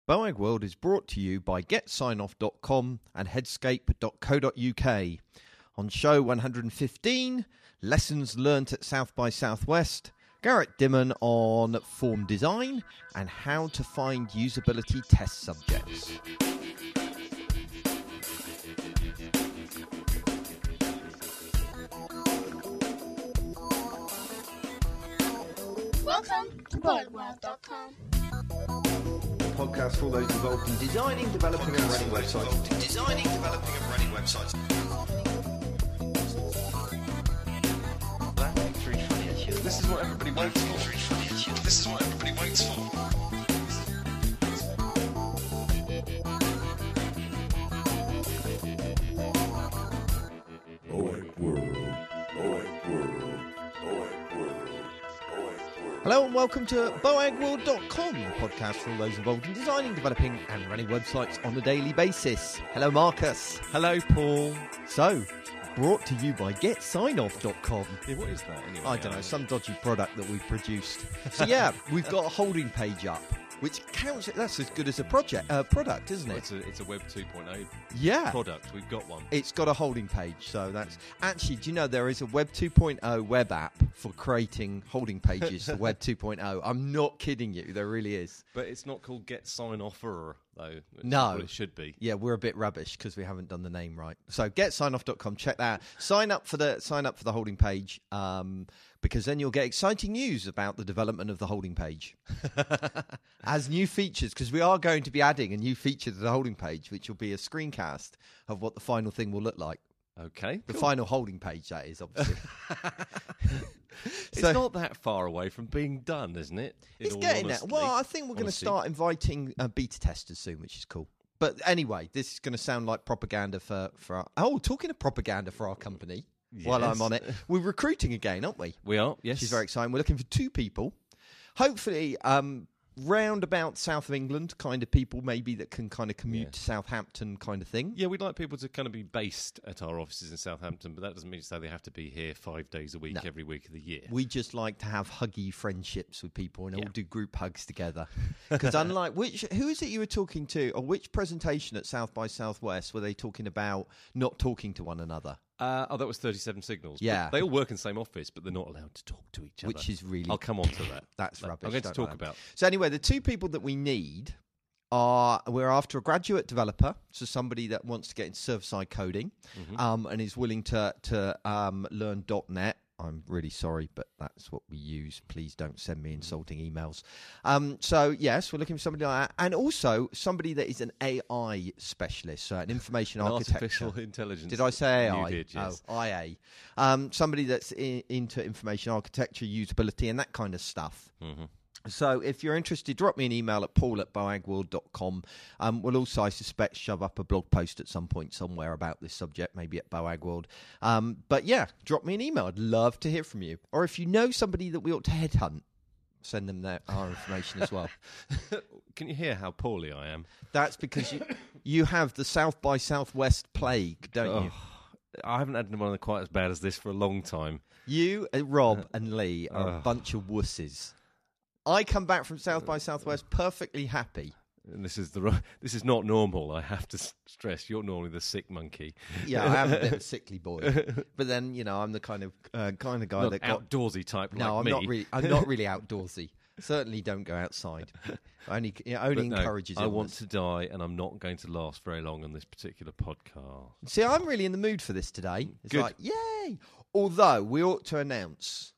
Boag World is brought to you by GetSignOff.com and Headscape.co.uk. On show 115, Lessons Learnt at South by Southwest, Garrett Dimon on form design and how to find usability test subjects. Welcome to BoagWorld.com. Podcast for all those involved in designing, developing and running websites. This is what everybody waits for. Hello and welcome to BoagWorld.com, the podcast for all those involved in designing, developing and running websites on a daily basis. Hello Marcus. Hello, Paul. So, brought to you by GetSignOff.com. Yeah, what is that anyway? I don't know, some dodgy product that we've produced. So yeah, we've got a holding page up, which counts, that's as good as a product, isn't it? Well, it's a Web 2.0 Yeah. product. We've got one. It's got a holding page, so that's... Actually, do you know there is a Web 2.0 web app for creating holding pages for Web 2.0? I'm not kidding you, there really is. But it's not called Get Sign Offer, though. Which No. is what it should be. Yeah, we're a bit rubbish because we haven't done the name right. So GetSignOff.com, check that out. Sign up for the holding page, because then you'll get exciting news about the development of the holding page. As new features, because we are going to be adding a new feature to the holding page, which will be a screencast of what the final thing will look like. Okay. The cool. final holding page, that is, obviously. It's not that far away from being done, isn't it? It's getting there. Well, I think we're going to start inviting beta testers soon, which is cool. But anyway, this is going to sound like propaganda for our... Oh, talking of propaganda for our company, while I'm on it, we're recruiting again, aren't we? We are, yes. Which is very exciting. We're looking for 2 people. Hopefully, round about south of England kind of people maybe that can kind of commute to Southampton kind of thing. Yeah, we'd like people to kind of be based at our offices in Southampton, but that doesn't mean to say they have to be here 5 days a week, every week of the year. We just like to have huggy friendships with people and all do group hugs together. Because unlike who is it you were talking to, or which presentation at South by Southwest were they talking about not talking to one another? That was 37 Signals. Yeah. But they all work in the same office, but they're not allowed to talk to each other. Which is really... I'll come on to that. That's rubbish. I'm going to talk about. So anyway, the 2 people that we need are... We're after a graduate developer, so somebody that wants to get into server-side coding, and is willing to learn .NET. I'm really sorry, but that's what we use. Please don't send me insulting emails. So, yes, we're looking for somebody like that. And also somebody that is an AI specialist, so an information architecture. Artificial intelligence. Did I say AI? You did, yes. Oh, IA. Somebody that's into information architecture, usability, and that kind of stuff. Mm-hmm. So if you're interested, drop me an email at paul@boagworld.com. We'll also, I suspect, shove up a blog post at some point somewhere about this subject, maybe at Boag World. But yeah, drop me an email. I'd love to hear from you. Or if you know somebody that we ought to headhunt, send them our information as well. Can you hear how poorly I am? That's because you have the South by Southwest plague, don't you? I haven't had one quite as bad as this for a long time. You, Rob and Lee are a bunch of wusses. I come back from South by Southwest perfectly happy. And this is not normal, I have to stress. You're normally the sick monkey. Yeah, I am a bit of a sickly boy. But then, I'm the kind of guy not that outdoorsy type no, like me. I'm not really outdoorsy. Certainly don't go outside. Only encourages illness. I want to die, and I'm not going to last very long on this particular podcast. See, I'm really in the mood for this today. It's Good. like, yay! Although, we ought to announce...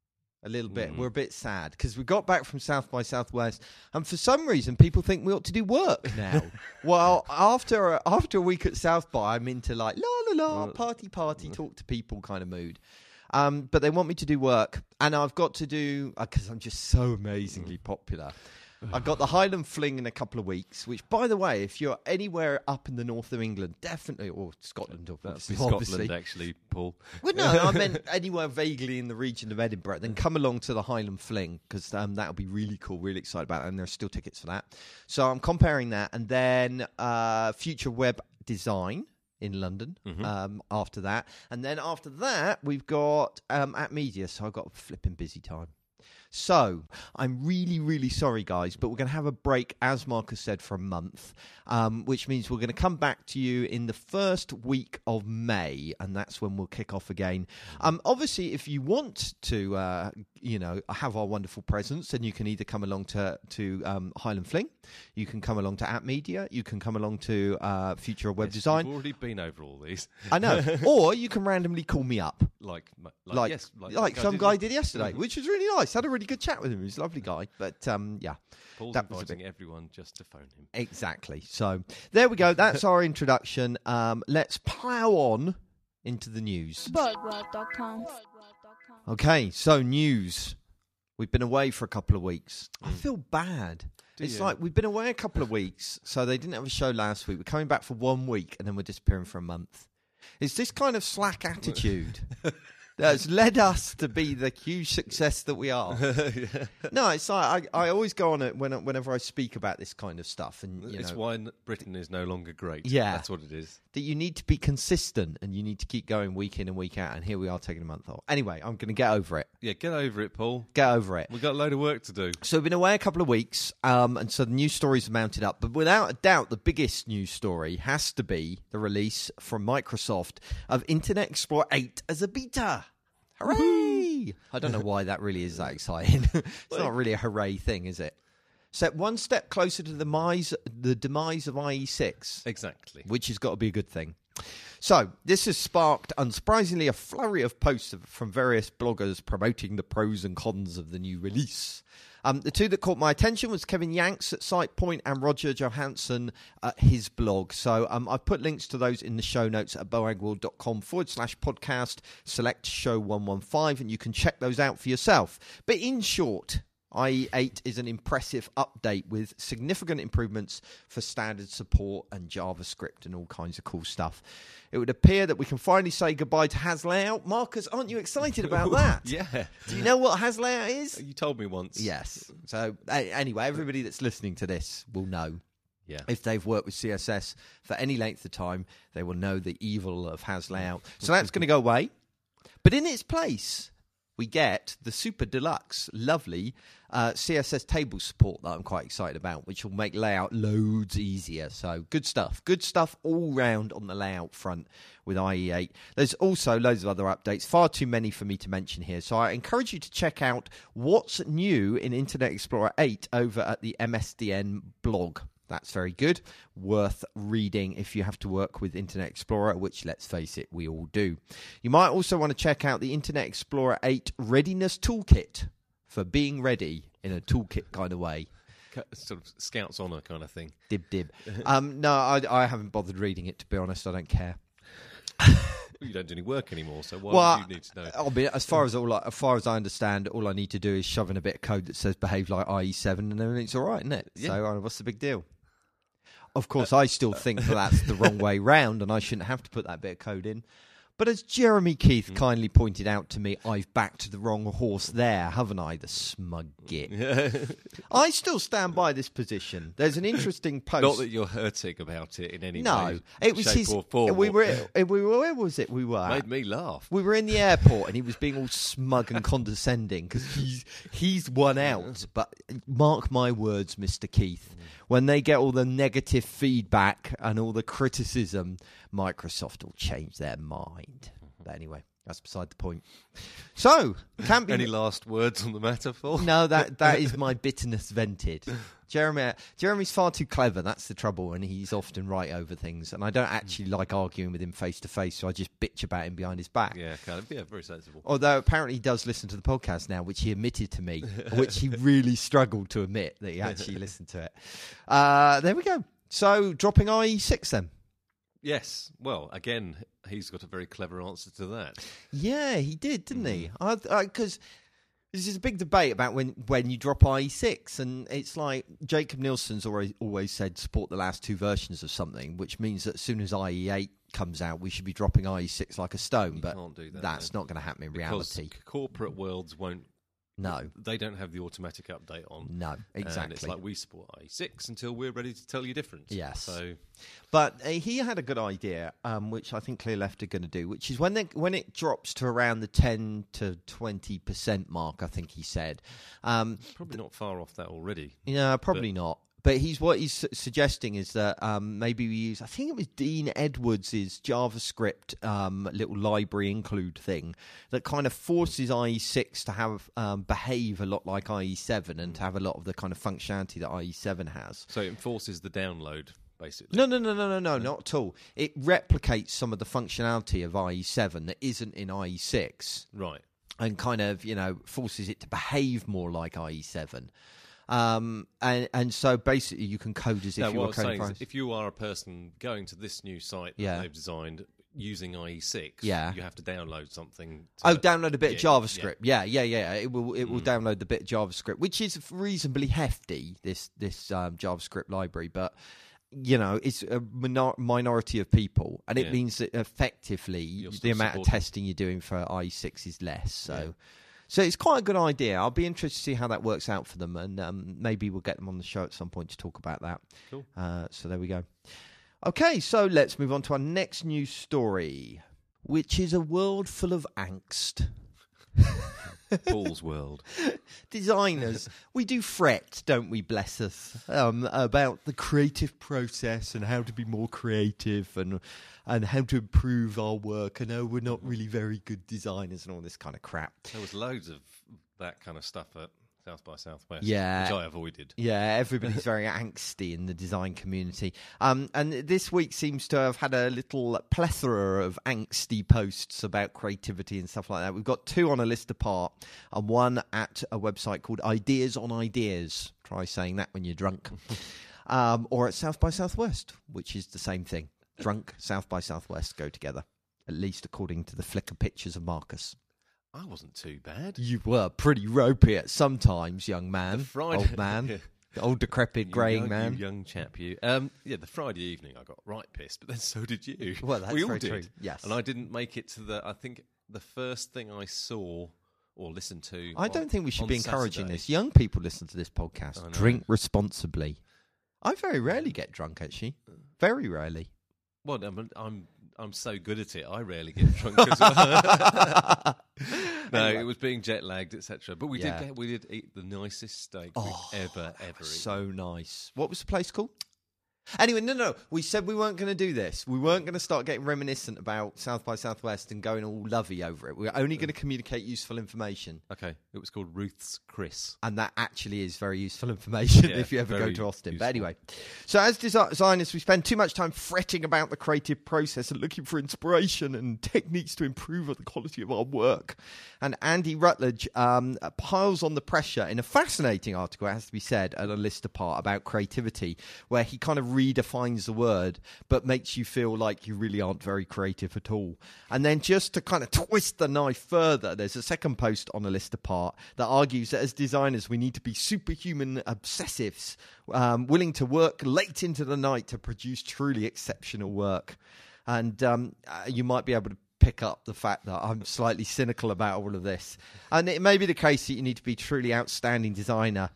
a little bit. We're a bit sad because we got back from South by Southwest, and for some reason, people think we ought to do work now. Well, after a week at South by, I'm into like la la la, party, talk to people kind of mood. But they want me to do work, and I've got to do because I'm just so amazingly popular. I've got the Highland Fling in a couple of weeks, which, by the way, if you're anywhere up in the north of England, definitely, or Scotland, That's obviously. Scotland, actually, Paul. Well, no, I meant anywhere vaguely in the region of Edinburgh, then come along to the Highland Fling, because that'll be really cool, really excited about it, and there's still tickets for that. So I'm comparing that, and then Future Web Design in London after that. And then after that, we've got at Media, so I've got a flipping busy time. So, I'm really, really sorry, guys, but we're going to have a break, as Marcus said, for a month, which means we're going to come back to you in the first week of May, and that's when we'll kick off again. Obviously, if you want to, have our wonderful presence, then you can either come along to Highland Fling, you can come along to App Media, you can come along to Future of Web Design. We've already been over all these. I know. Or you can randomly call me up. Like Some guy did yesterday, which was really nice. Had a really good chat with him. He was a lovely guy. But, Paul's that was inviting everyone just to phone him. Exactly. So, there we go. That's our introduction. Let's plough on into the news. Birdworld.com. Okay, so news. We've been away for a couple of weeks. I feel bad. It's like we've been away a couple of weeks, so they didn't have a show last week. We're coming back for 1 week, and then we're disappearing for a month. It's this kind of slack attitude that's led us to be the huge success that we are. No, it's like I always go on it whenever I speak about this kind of stuff. And it's why Britain is no longer great. Yeah. That's what it is. That you need to be consistent and you need to keep going week in and week out. And here we are taking a month off. Anyway, I'm going to get over it. Yeah, get over it, Paul. Get over it. We've got a load of work to do. So we've been away a couple of weeks, and so the news stories have mounted up. But without a doubt, the biggest news story has to be the release from Microsoft of Internet Explorer 8 as a beta. Hooray! I don't know why that really is that exciting. It's not really a hooray thing, is it? So one step closer to the demise of IE6. Exactly. Which has got to be a good thing. So this has sparked, unsurprisingly, a flurry of posts from various bloggers promoting the pros and cons of the new release. The two that caught my attention was Kevin Yanks at SitePoint and Roger Johansson at his blog. So I've put links to those in the show notes at boagworld.com/podcast. Select show 115 and you can check those out for yourself. But in short, IE8 is an impressive update with significant improvements for standard support and JavaScript and all kinds of cool stuff. It would appear that we can finally say goodbye to Has Layout. Marcus, aren't you excited about that? Yeah. Do you know what Has Layout is? You told me once. Yes. So anyway, everybody that's listening to this will know. Yeah. If they've worked with CSS for any length of time, they will know the evil of Has Layout. So that's going to go away. But in its place, we get the super deluxe, lovely CSS table support that I'm quite excited about, which will make layout loads easier. So good stuff all round on the layout front with IE8. There's also loads of other updates, far too many for me to mention here. So I encourage you to check out what's new in Internet Explorer 8 over at the MSDN blog. That's very good. Worth reading if you have to work with Internet Explorer, which, let's face it, we all do. You might also want to check out the Internet Explorer 8 Readiness Toolkit for being ready in a toolkit kind of way. Sort of Scouts Honour kind of thing. Dib. No, I haven't bothered reading it, to be honest. I don't care. You don't do any work anymore, so why would you need to know? I mean, as far as I understand, all I need to do is shove in a bit of code that says behave like IE7 and everything's all right, isn't it? Yeah. So what's the big deal? Of course, I still think that's the wrong way round and I shouldn't have to put that bit of code in. But as Jeremy Keith kindly pointed out to me, I've backed the wrong horse there, haven't I? The smug git. I still stand by this position. There's an interesting post. Not that you're hurting about it in any way. No, it was shape or form. Where was it? We were. Made me laugh. We were in the airport and he was being all smug and condescending because he's won out. But mark my words, Mr. Keith, when they get all the negative feedback and all the criticism, Microsoft will change their mind. But anyway, that's beside the point. So, can't be... Any last words on the matter, Paul? No, that is my bitterness vented. Jeremy's far too clever, that's the trouble, and he's often right over things. And I don't actually like arguing with him face to face, so I just bitch about him behind his back. Yeah, kind of. Yeah, very sensible. Although apparently he does listen to the podcast now, which he admitted to me, which he really struggled to admit that he actually listened to it. There we go. So, dropping IE6 then. Yes. Well, again, he's got a very clever answer to that. Yeah, he did, didn't he? Because this is a big debate about when you drop IE6, and it's like Jacob Nielsen's always said support the last two versions of something, which means that as soon as IE8 comes out, we should be dropping IE6 like a stone. You but can't do that, that's not going to happen in reality. Corporate worlds won't No. They don't have the automatic update on. No, exactly. And it's like we support IE6 until we're ready to tell you different. Yes. So, but he had a good idea, which I think Clearleft are going to do, which is when it drops to around the 10 to 20% mark, I think he said. probably not far off that already. Yeah, probably not. But what he's suggesting is that maybe we use, I think it was Dean Edwards' JavaScript little library include thing that kind of forces IE6 to have behave a lot like IE7 and to have a lot of the kind of functionality that IE7 has. So it enforces the download, basically. No, not at all. It replicates some of the functionality of IE7 that isn't in IE6. Right. And kind of, forces it to behave more like IE7. And so basically you can code as if you were coding for if you are a person going to this new site that they've designed using IE6, you have to download something. Download a bit of JavaScript. Yeah. It will download the bit of JavaScript, which is reasonably hefty, this JavaScript library, but it's a minority of people, and it means that effectively the amount of testing you're doing for IE6 is less. So it's quite a good idea. I'll be interested to see how that works out for them, and maybe we'll get them on the show at some point to talk about that. Cool. So there we go. Okay, so let's move on to our next news story, which is a world full of angst. Paul's world. Designers, we do fret, don't we, bless us, about the creative process and how to be more creative and how to improve our work. And we're not really very good designers and all this kind of crap. There was loads of that kind of stuff at South by Southwest, which I avoided. Yeah, everybody's very angsty in the design community. And this week seems to have had a little plethora of angsty posts about creativity and stuff like that. We've got 2 on a list apart and 1 at a website called Ideas on Ideas. Try saying that when you're drunk. Or at South by Southwest, which is the same thing. Drunk, South by Southwest go together, at least according to the Flickr pictures of Marcus. I wasn't too bad. You were pretty ropey at sometimes, young man. Old man. Old decrepit greying man. You young chap, you. The Friday evening I got right pissed, but then so did you. Well, that's we all very did. true. Yes. And I didn't make it to I think the first thing I saw or listened to. I don't think we should be encouraging Saturday. this. Young people listen to this podcast. Drink responsibly. I very rarely get drunk, actually. Very rarely. Well, I'm so good at it. I rarely get drunk as well. No, it was being jet lagged, etc. But we did eat the nicest steak we've ever eaten. So nice. What was the place called? Anyway, no. We said we weren't going to do this. We weren't going to start getting reminiscent about South by Southwest and going all lovey over it. We were only going to communicate useful information. Okay. It was called Ruth's Chris. And that actually is very useful information if you ever go to Austin. Useful. But anyway, so as designers, we spend too much time fretting about the creative process and looking for inspiration and techniques to improve the quality of our work. And Andy Rutledge piles on the pressure in a fascinating article, it has to be said, at a list apart about creativity, where he kind of redefines the word, but makes you feel like you really aren't very creative at all. And then just to kind of twist the knife further, there's a second post on a list apart that argues that as designers, we need to be superhuman obsessives, willing to work late into the night to produce truly exceptional work. And you might be able to pick up the fact that I'm slightly cynical about all of this. And it may be the case that you need to be truly outstanding designer.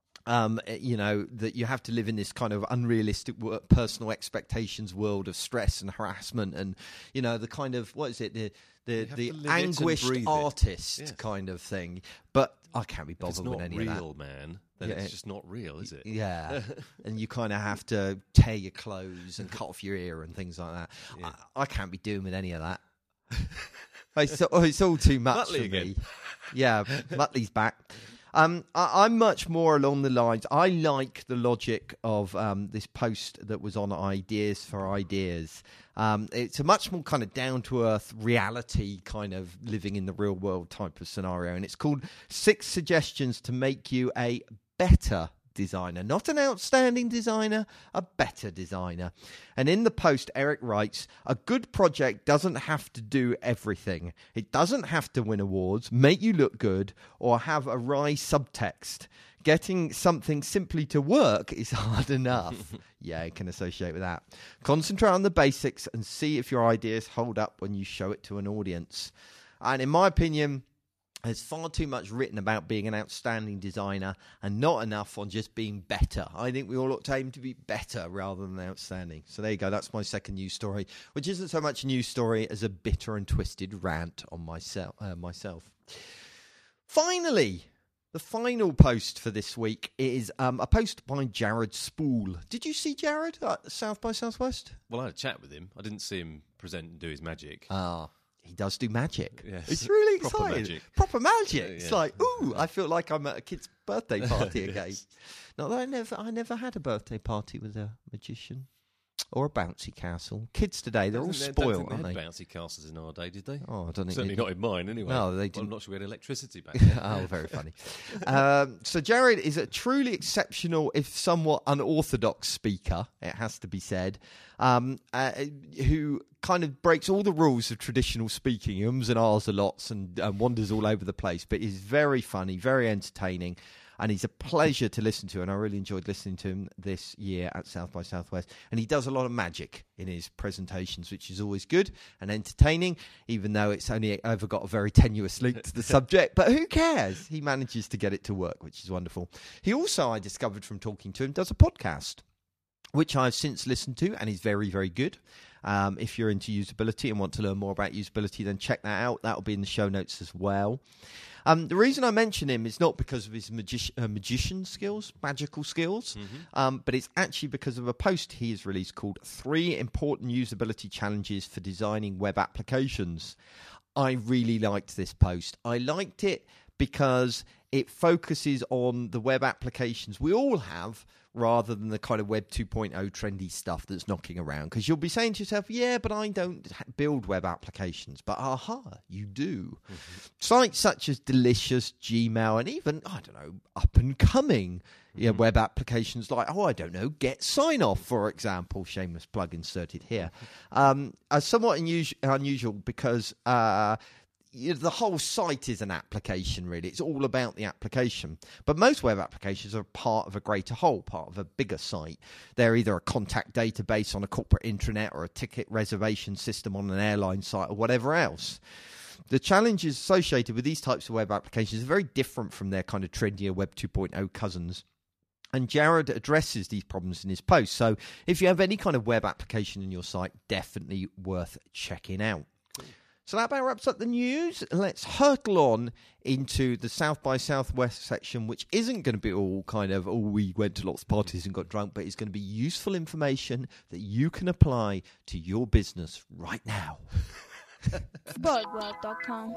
That you have to live in this kind of unrealistic personal expectations world of stress and harassment and, the kind of, what is it, the anguished artist kind of thing. But I can't be bothered with any of that. If it's not real, man, then it's just not real, is it? Yeah. And you kind of have to tear your clothes and cut off your ear and things like that. Yeah. I can't be doing with any of that. It's all too much Muttley for again. me. Yeah, Muttley's back. I'm much more along the lines. I like the logic of this post that was on Ideas for Ideas. It's a much more kind of down-to-earth reality kind of living in the real world type of scenario. And it's called 6 Suggestions to Make You a Better Designer. Not an outstanding designer, a better designer. And in the post, Eric writes, a good project doesn't have to do everything. It doesn't have to win awards, make you look good, or have a wry subtext. Getting something simply to work is hard enough. Yeah, I can associate with that. Concentrate on the basics and see if your ideas hold up when you show it to an audience. And in my opinion, There's far too much written about being an outstanding designer and not enough on just being better. I think we all ought to aim to be better rather than outstanding. So there you go. That's my second news story, which isn't so much a news story as a bitter and twisted rant on myself. Finally, the final post for this week is a post by Jared Spool. Did you see Jared at South by Southwest? Well, I had a chat with him. I didn't see him present and do his magic. He does do magic. Yes. It's really Proper exciting. magic. Proper magic. Yeah. It's like, ooh, I feel like I'm at a kid's birthday party again. Yes. Not that I never had a birthday party with a magician or a bouncy castle. Kids today, they're all spoiled, aren't they? They had bouncy castles in our day, did they? Oh, I don't think Certainly not in mine, anyway. No, they Well, didn't. I'm not sure we had electricity back then. Oh, very funny. So Jared is a truly exceptional, if somewhat unorthodox speaker, it has to be said, who kind of breaks all the rules of traditional speaking. He ums and ahs a lot and wanders all over the place, but he's very funny, very entertaining, and he's a pleasure to listen to, and I really enjoyed listening to him this year at South by Southwest. And he does a lot of magic in his presentations, which is always good and entertaining, even though it's only ever got a very tenuous link to the subject. But who cares? He manages to get it to work, which is wonderful. He also, I discovered from talking to him, does a podcast, which I've since listened to, and is very, very good. If you're into usability and want to learn more about usability, then check that out. That'll be in the show notes as well. The reason I mention him is not because of his magician skills, magical skills, but it's actually because of a post he has released called 3 Important Usability Challenges for Designing Web Applications. I really liked this post. I liked it because it focuses on the web applications we all have rather than the kind of Web 2.0 trendy stuff that's knocking around. Because you'll be saying to yourself, yeah, but I don't build web applications. But you do. Sites such as Delicious, Gmail, and even, I don't know, up-and-coming web applications like, Get Sign Off, for example, shameless plug inserted here, are somewhat unusual because the whole site is an application, really. It's all about the application. But most web applications are part of a greater whole, part of a bigger site. They're either a contact database on a corporate intranet or a ticket reservation system on an airline site or whatever else. The challenges associated with these types of web applications are very different from their kind of trendier Web 2.0 cousins. And Jared addresses these problems in his post. So if you have any kind of web application in your site, definitely worth checking out. So that about wraps up the news. Let's hurtle on into the South by Southwest section, which isn't going to be all kind of, we went to lots of parties and got drunk, but it's going to be useful information that you can apply to your business right now. Birdworld.com.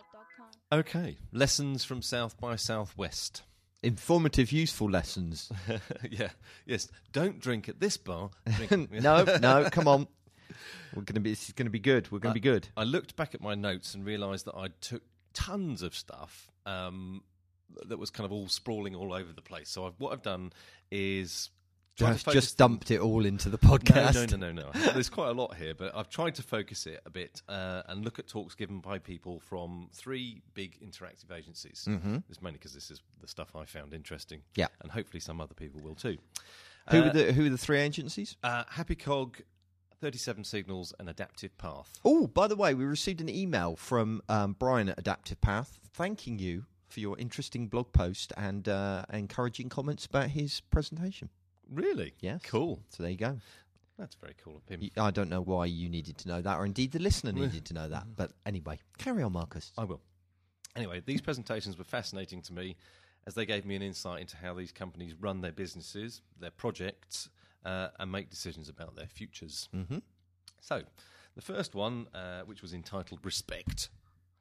Okay, lessons from South by Southwest. Informative, useful lessons. Yeah, yes. Don't drink at this bar. Drink. No, come on. This is going to be good. We're going to be good. I looked back at my notes and realised that I took tons of stuff that was kind of all sprawling all over the place. So what I've done is just dumped it all into the podcast. No. There's quite a lot here, but I've tried to focus it a bit and look at talks given by people from 3 big interactive agencies. It's mainly because this is the stuff I found interesting. Yeah, and hopefully some other people will too. Who are the 3 agencies? HappyCog, 37 Signals, and Adaptive Path. Oh, by the way, we received an email from Brian at Adaptive Path thanking you for your interesting blog post and encouraging comments about his presentation. Really? Yes. Cool. So there you go. That's very cool of him. I don't know why you needed to know that, or indeed the listener needed to know that. But anyway, carry on, Marcus. I will. Anyway, these presentations were fascinating to me as they gave me an insight into how these companies run their businesses, their projects, and make decisions about their futures. So, the first one, which was entitled Respect,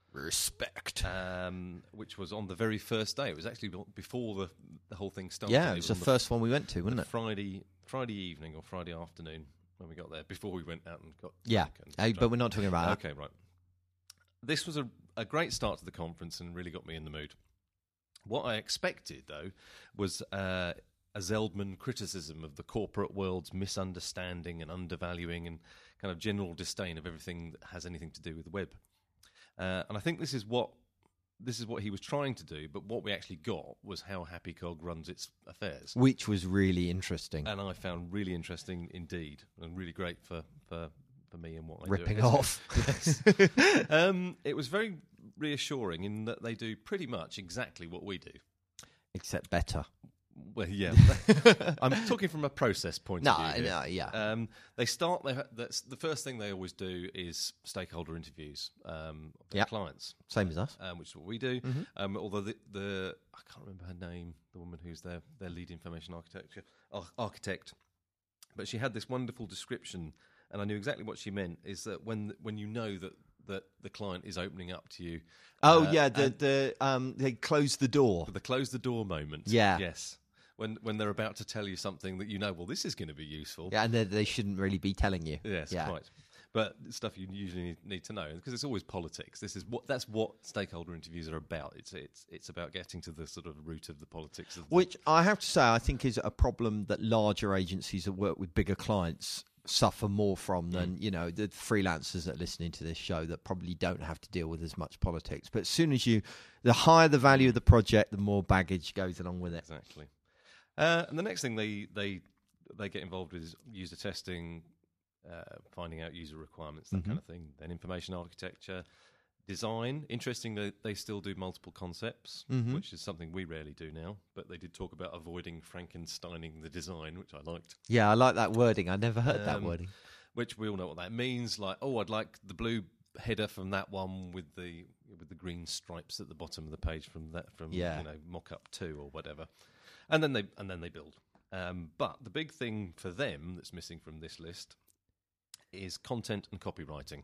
which was on the very first day. It was actually before the whole thing started. Yeah, it was the first one we went to, wasn't it? Friday evening or Friday afternoon when we got there, before we went out and got drunk. But we're not talking about that. Okay, right. This was a great start to the conference and really got me in the mood. What I expected, though, was a Zeldman criticism of the corporate world's misunderstanding and undervaluing and kind of general disdain of everything that has anything to do with the web. And I think this is what he was trying to do, but what we actually got was how HappyCog runs its affairs. Which was really interesting. And I found really interesting indeed, and really great for me and what I do. Ripping off. Yes. It was very reassuring in that they do pretty much exactly what we do. Except better. Well, yeah. I'm talking from a process point No, of view here. no, yeah. They start. That's the first thing they always do is stakeholder interviews of their Yep. clients, Same as us. which is what we do. Mm-hmm. Although the I can't remember her name, the woman who's their lead information architect, but she had this wonderful description, and I knew exactly what she meant. Is that when you know that the client is opening up to you. Oh yeah, they close the door. The close the door moment. Yeah. Yes. When they're about to tell you something that you know, well, this is going to be useful. Yeah, and they shouldn't really be telling you. Yes, yeah. quite. But stuff you usually need to know, because it's always politics. That's what stakeholder interviews are about. It's about getting to the sort of root of the politics. Which I have to say, I think is a problem that larger agencies that work with bigger clients suffer more from than the freelancers that are listening to this show that probably don't have to deal with as much politics. But as soon as the higher the value of the project, the more baggage goes along with it. Exactly. And the next thing they get involved with is user testing, finding out user requirements, that kind of thing. Then information architecture, design. Interesting that they still do multiple concepts, which is something we rarely do now. But they did talk about avoiding Frankensteining the design, which I liked. Yeah, I like that wording. I never heard that wording. Which we all know what that means. Like, I'd like the blue header from that one with the green stripes at the bottom of the page from mock-up 2 or whatever. And then they build. But the big thing for them that's missing from this list is content and copywriting.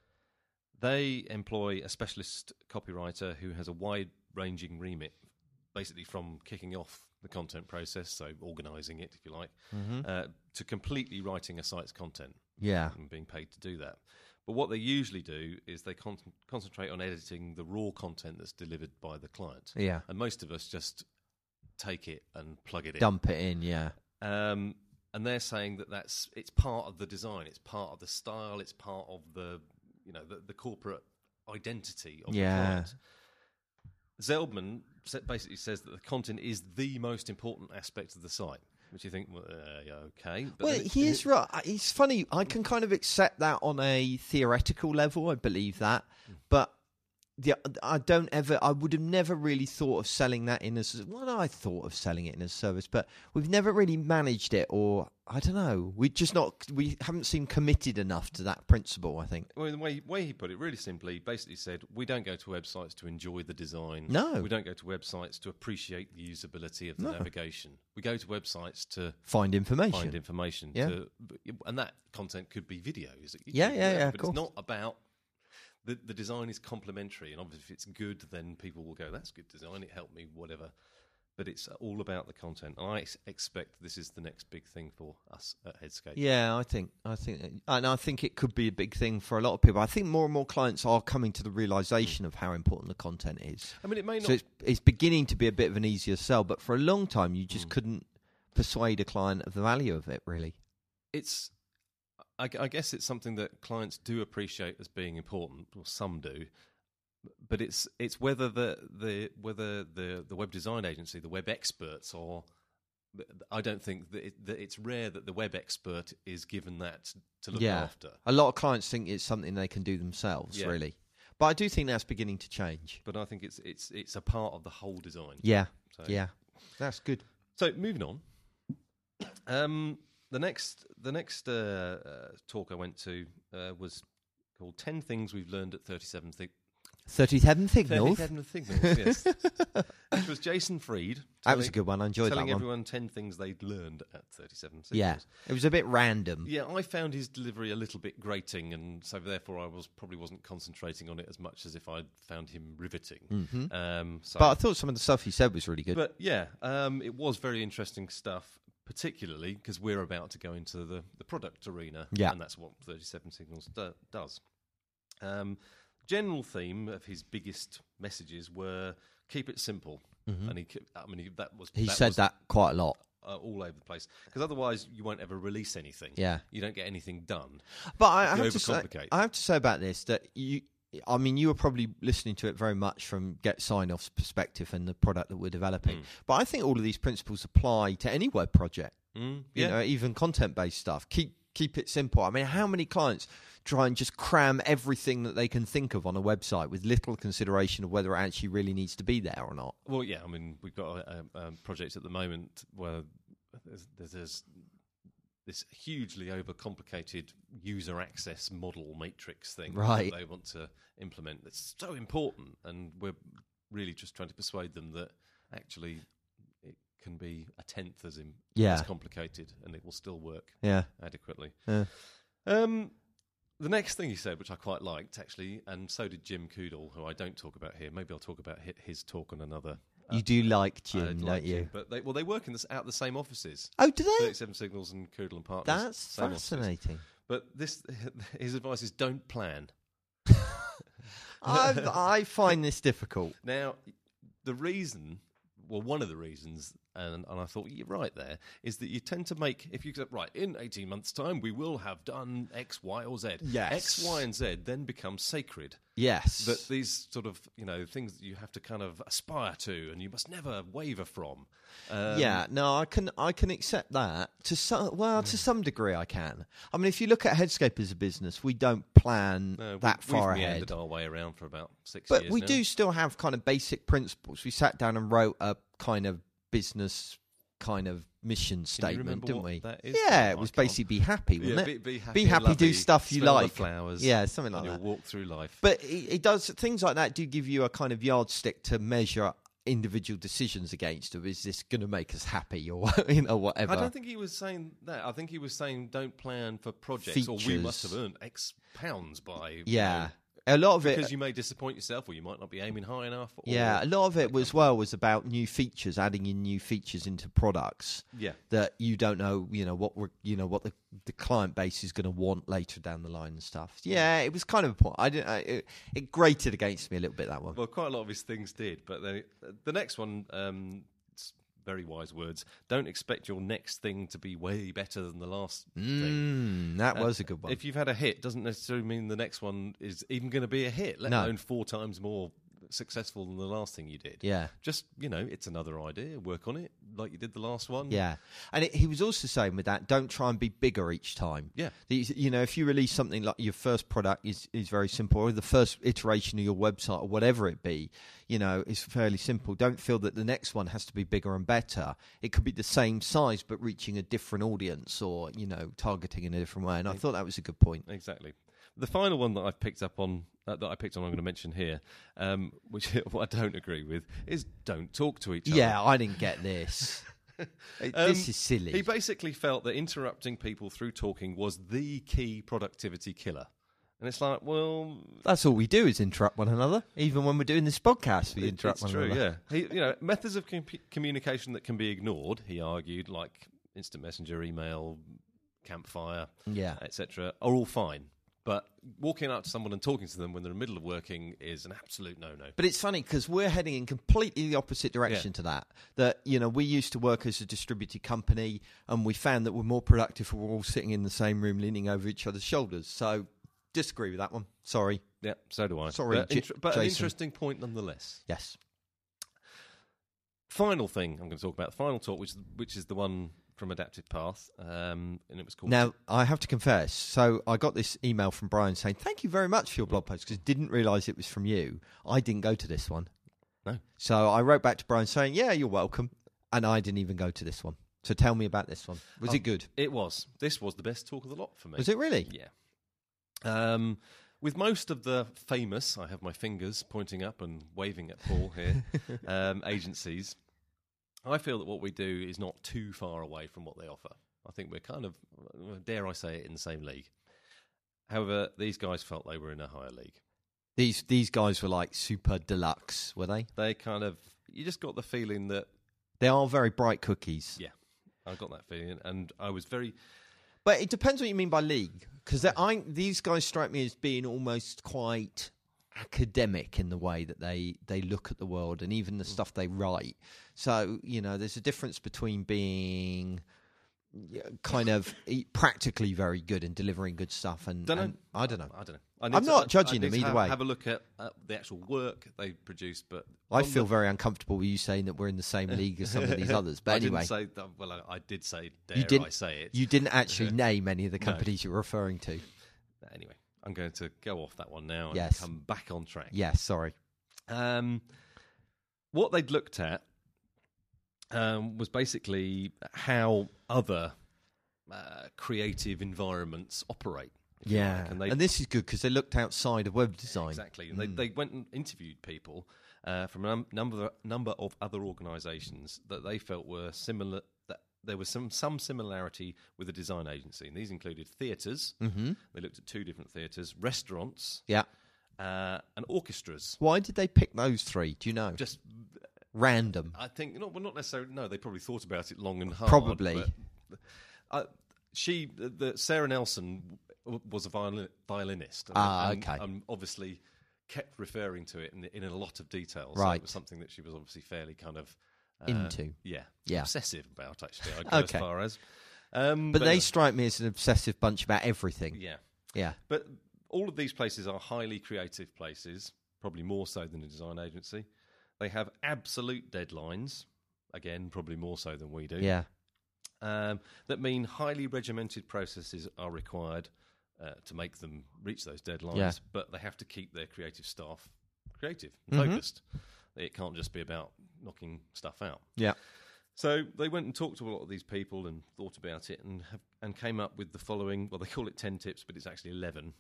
They employ a specialist copywriter who has a wide-ranging remit, basically from kicking off the content process, so organising it, if you like, to completely writing a site's content. Yeah. And being paid to do that. But what they usually do is they concentrate on editing the raw content that's delivered by the client. Yeah. And most of us just take it and plug it in. Dump it in, yeah. And they're saying it's part of the design, it's part of the style, it's part of the corporate identity of the client. Zeldman basically says that the content is the most important aspect of the site, which you think, okay. But he is right. It's funny. I can kind of accept that on a theoretical level. I believe that, but I would have never really thought of selling that in as well. I thought of selling it in as a service, but we've never really managed it, or I don't know. We haven't seemed committed enough to that principle, I think. Well, the way he put it, really simply, basically said, we don't go to websites to enjoy the design. No. We don't go to websites to appreciate the usability of the navigation. We go to websites to find information. Yeah. And that content could be videos. Of But course. it's not about... The design is complementary, and obviously if it's good, then people will go, that's good design, it helped me, whatever. But it's all about the content. And I expect this is the next big thing for us at Headscape. Yeah, I think it could be a big thing for a lot of people. I think more and more clients are coming to the realisation of how important the content is. I mean, it may not... So it's beginning to be a bit of an easier sell, but for a long time you just couldn't persuade a client of the value of it, really. I guess it's something that clients do appreciate as being important, or some do, but it's whether the web design agency, the web experts, or I don't think that it's rare that the web expert is given that to look after. A lot of clients think it's something they can do themselves, really. But I do think that's beginning to change. But I think it's a part of the whole design. Yeah, that's good. So moving on. The next talk I went to was called 10 Things We've Learned at 37 Signals? 37 Signals, yes. Which was Jason Fried. That was a good one. I enjoyed that one. Telling everyone 10 things they'd learned at 37 Signals. Yeah, it was a bit random. Yeah, I found his delivery a little bit grating, and so therefore I probably wasn't concentrating on it as much as if I'd found him riveting. Mm-hmm. But I thought some of the stuff he said was really good. But yeah, it was very interesting stuff. Particularly because we're about to go into the product arena, and that's what 37 Signals does. General theme of his biggest messages were keep it simple, and he said that quite a lot, all over the place. Because otherwise, you won't ever release anything. Yeah, you don't get anything done. But I have to say about this that you were probably listening to it very much from Get Sign-Off's perspective and the product that we're developing. But I think all of these principles apply to any web project. You know, even content-based stuff. Keep it simple. I mean, how many clients try and just cram everything that they can think of on a website with little consideration of whether it actually really needs to be there or not. Well, yeah, I mean, we've got a project at the moment where there's this hugely overcomplicated user access model matrix thing Right. that they want to implement. That's so important, and we're really just trying to persuade them that actually it can be a tenth as complicated, and it will still work adequately. Yeah. The next thing he said, which I quite liked, actually, and so did Jim Coodle, who I don't talk about here. Maybe I'll talk about his talk on another. You do like Jim, I don't like you? Jim, but they work out the same offices. Oh, do they? 37 Signals and Coodle and Partners. That's same offices. fascinating. But his advice is don't plan. I find this difficult. Now, one of the reasons, and I thought you're right there, is that you tend to make, if you say, right, in 18 months' time, we will have done X, Y, or Z. Yes. X, Y, and Z then become sacred. Yes. That these sort of, things that you have to kind of aspire to and you must never waver from. I can accept that to some degree. I can. I mean, if you look at Headscape as a business, we don't plan that far we've ahead. meandered our way around for about 6 but years we now. do still have kind of basic principles. We sat down and wrote a kind of business kind of mission statement, didn't we? That is? Yeah, it was basically be happy, wasn't it? Be Be happy, lovely, do stuff you smell like. the flowers. Yeah, something like and that. you'll walk through life. But it does, things like that do give you a kind of yardstick to measure individual decisions against. Of is this going to make us happy or whatever? I don't think he was saying that. I think he was saying don't plan for projects or we must have earned X pounds by. Yeah. A lot of because you may disappoint yourself, or you might not be aiming high enough. Or a lot of it was about new features, adding in new features into products. Yeah, that you don't know, what the client base is going to want later down the line and stuff. Yeah, it was kind of a point. It grated against me a little bit, that one. Well, quite a lot of his things did, but the next one. Very wise words. Don't expect your next thing to be way better than the last thing. That was a good one. If you've had a hit, doesn't necessarily mean the next one is even going to be a hit, let alone 4 times more successful than the last thing you did. Yeah. Just, it's another idea. Work on it like you did the last one. Yeah. And he was also saying with that, don't try and be bigger each time. Yeah. If you release something like your first product is very simple, or the first iteration of your website or whatever it be, is fairly simple. Don't feel that the next one has to be bigger and better. It could be the same size but reaching a different audience or, targeting in a different way. And I thought that was a good point. Exactly. The final one that I've picked up on, I'm going to mention here, which what I don't agree with, is don't talk to each other. Yeah, I didn't get this. This is silly. He basically felt that interrupting people through talking was the key productivity killer. And it's like, well... That's all we do is interrupt one another. Even when we're doing this podcast, we interrupt one another. It's true, yeah. Methods of communication that can be ignored, he argued, like instant messenger, email, campfire, etc., are all fine. But walking up to someone and talking to them when they're in the middle of working is an absolute no-no. But it's funny because we're heading in completely the opposite direction to that. That, we used to work as a distributed company and we found that we're more productive if we're all sitting in the same room leaning over each other's shoulders. So, disagree with that one. Sorry. Yeah, so do I. Sorry, but an Jason. interesting point nonetheless. Yes. Final thing I'm going to talk about, the final talk, which is the one from Adaptive Path, and it was called... Now, I have to confess, so I got this email from Brian saying, thank you very much for your blog post, because I didn't realise it was from you. I didn't go to this one. No. So I wrote back to Brian saying, yeah, you're welcome, and I didn't even go to this one. So tell me about this one. Was it good? It was. This was the best talk of the lot for me. Was it really? Yeah. With most of the famous, I have my fingers pointing up and waving at Paul here, agencies... I feel that what we do is not too far away from what they offer. I think we're kind of, dare I say it, in the same league. However, these guys felt they were in a higher league. These guys were like super deluxe, were they? They kind of, you just got the feeling that... They are very bright cookies. Yeah, I got that feeling, and I was very... But it depends what you mean by league, because these guys strike me as being almost quite... academic in the way that they look at the world and even the stuff they write. So, there's a difference between being kind of practically very good and delivering good stuff and I don't know. I'm not judging them either way. Have a look at the actual work they produce, but I feel very uncomfortable with you saying that we're in the same league as some of these others. But anyway, I did say, dare I say it. You didn't actually name any of the companies you're referring to. Anyway, I'm going to go off that one now and Yes. come back on track. Yes, sorry. What they'd looked at was basically how other creative environments operate. if you Yeah, like, and they and this is good because they looked outside of web design. exactly. And they went and interviewed people from a number of other organisations that they felt were similar. That there was some similarity with a design agency, and these included theatres. Mm-hmm. They looked at 2 different theatres, restaurants, Yeah. and orchestras. Why did they pick those 3? Do you know? Just, Random. I think, not necessarily. No, they probably thought about it long and hard. Probably. But, Sarah Nelson was a violinist. Okay. And obviously kept referring to it in a lot of detail. So Right. it was something that she was obviously fairly kind of Into. Yeah. Yeah. Obsessive about, actually. I'd go Okay. as far as. But they strike me as an obsessive bunch about everything. Yeah. Yeah. But all of these places are highly creative places, probably more so than a design agency. They have absolute deadlines, again, probably more so than we do. Yeah. That mean highly regimented processes are required to make them reach those deadlines, Yeah. but they have to keep their creative staff creative and Mhm. focused. It can't just be about knocking stuff out. Yeah. So they went and talked to a lot of these people and thought about it and came up with the following. Well, they call it 10 tips, but it's actually 11.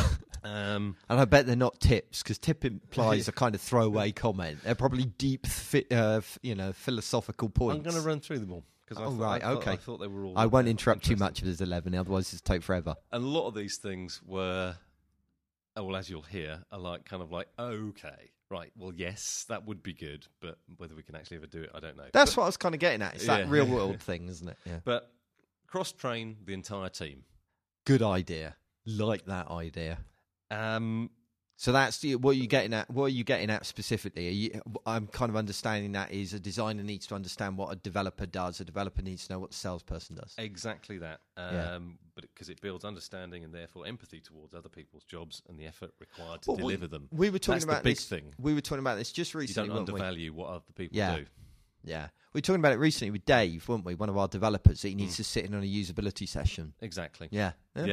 And I bet they're not tips because tip implies a kind of throwaway comment. They're probably deep, philosophical points. I'm going to run through them all. Because Okay. I thought they were all. I won't interrupt too interesting. much if there's 11, otherwise it'll take forever. And a lot of these things were, as you'll hear, are kind of like, okay, right, well, yes, that would be good, but whether we can actually ever do it, I don't know. That's what I was kind of getting at. It's that Yeah. real world thing, isn't it? Yeah. But cross-train the entire team. Good idea. Like that idea. Um, So that's what are you getting at? What are you getting at specifically? I'm kind of understanding that is a designer needs to understand what a developer does. A developer needs to know what the salesperson does. exactly that. Yeah. But because it builds understanding and therefore empathy towards other people's jobs and the effort required to Well, deliver them. We were talking That's about the big this. thing. We were talking about this just You recently. don't weren't we? undervalue what other people Yeah. do. Yeah, we were talking about it recently with Dave, weren't we? One of our developers. That he needs to sit in on a usability session. Exactly. Yeah. Yeah.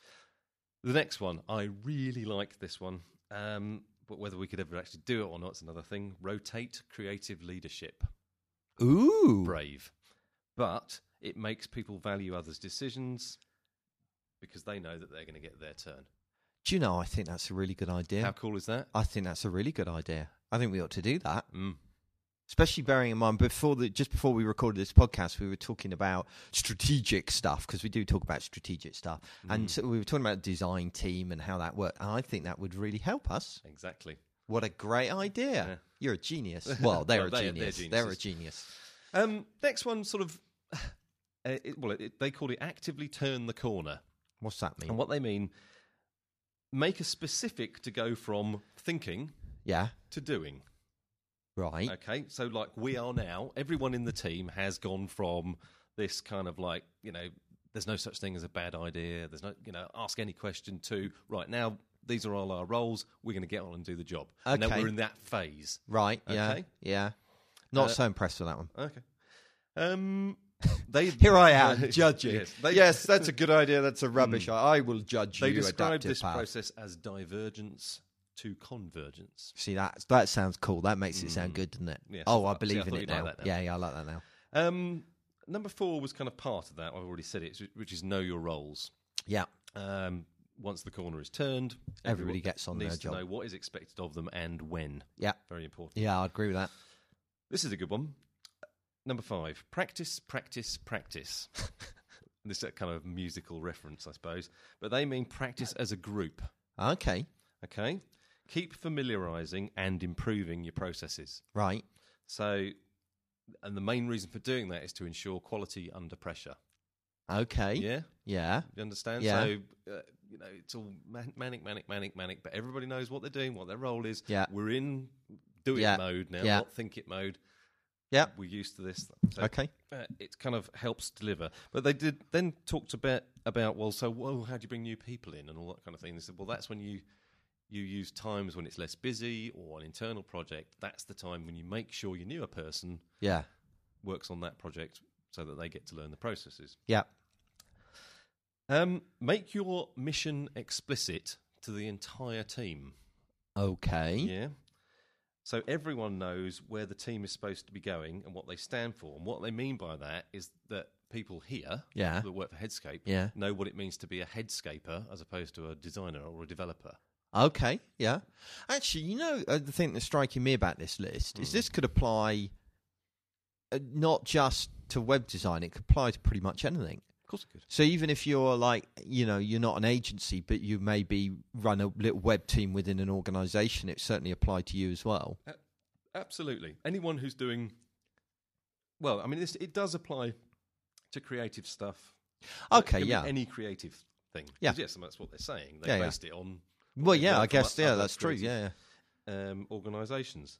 The next one, I really like this one. But whether we could ever actually do it or not is another thing. Rotate creative leadership. Ooh. Brave. But it makes people value others' decisions because they know that they're going to get their turn. Do you know? I think that's a really good idea. How cool is that? I think that's a really good idea. I think we ought to do that. Mm. Especially bearing in mind, just before we recorded this podcast, we were talking about strategic stuff, because we do talk about strategic stuff. And so we were talking about design team and how that worked. And I think that would really help us. Exactly. What a great idea. Yeah. You're a genius. Well, they're Well, a they're genius. geniuses. They're a genius. Next one sort of, they call it actively turn the corner. What's that mean? And what they mean, make a specific to go from thinking Yeah. to doing. Right. Okay, so like we are now, everyone in the team has gone from this kind of like, there's no such thing as a bad idea. There's no, ask any question to, right now, these are all our roles. We're going to get on and do the job. And now Okay. we're in that phase. Right. Yeah. Okay. Yeah. Not so impressed with that one. Okay. They Here I am, judging. Yes, Yes, that's a good idea. That's a rubbish. I will judge They you. describe adaptive this path. process as divergence to convergence. See, that sounds cool. That makes it sound good, doesn't it? Yes, Oh, I see, believe I in thought it you'd like now. that now. Yeah, I like that now. Number 4 was kind of part of that. I've already said it, which is know your roles. Yeah. Once the corner is turned, Everybody everyone gets on their needs job. to know what is expected of them and when. Yeah. Very important. Yeah, I agree with that. This is a good one. Number 5, practice, practice, practice. This is a kind of musical reference, I suppose. But they mean practice as a group. Okay. Okay? Keep familiarising and improving your processes. Right. So, and the main reason for doing that is to ensure quality under pressure. Okay. Yeah? Yeah. You understand? Yeah. So, it's all manic, but everybody knows what they're doing, what their role is. Yeah. We're in do it Yeah. mode now, Yeah. not think it mode. Yeah. We're used to this. So, Okay. it kind of helps deliver. But they did then talked a bit about, how do you bring new people in and all that kind of thing? They said, well, that's when you use times when it's less busy or an internal project. That's the time when you make sure your newer person Yeah. works on that project so that they get to learn the processes. Yeah. Make your mission explicit to the entire team. Okay. Yeah. So everyone knows where the team is supposed to be going and what they stand for. And what they mean by that is that people here Yeah. that work for Headscape Yeah. know what it means to be a headscaper as opposed to a designer or a developer. Okay. Yeah. Actually, the thing that's striking me about this list is this could apply not just to web design. It could apply to pretty much anything. Of course it could. So even if you're you're not an agency, but you maybe run a little web team within an organisation, it certainly apply to you as well. Absolutely. Anyone who's doing... Well, I mean, it does apply to creative stuff. Okay, It can be yeah. any creative thing. Yeah. 'Cause, yes, and that's what they're saying. They Yeah, yeah. based it on... Well, yeah, learn I from guess, other that's true, creative, yeah. Organisations.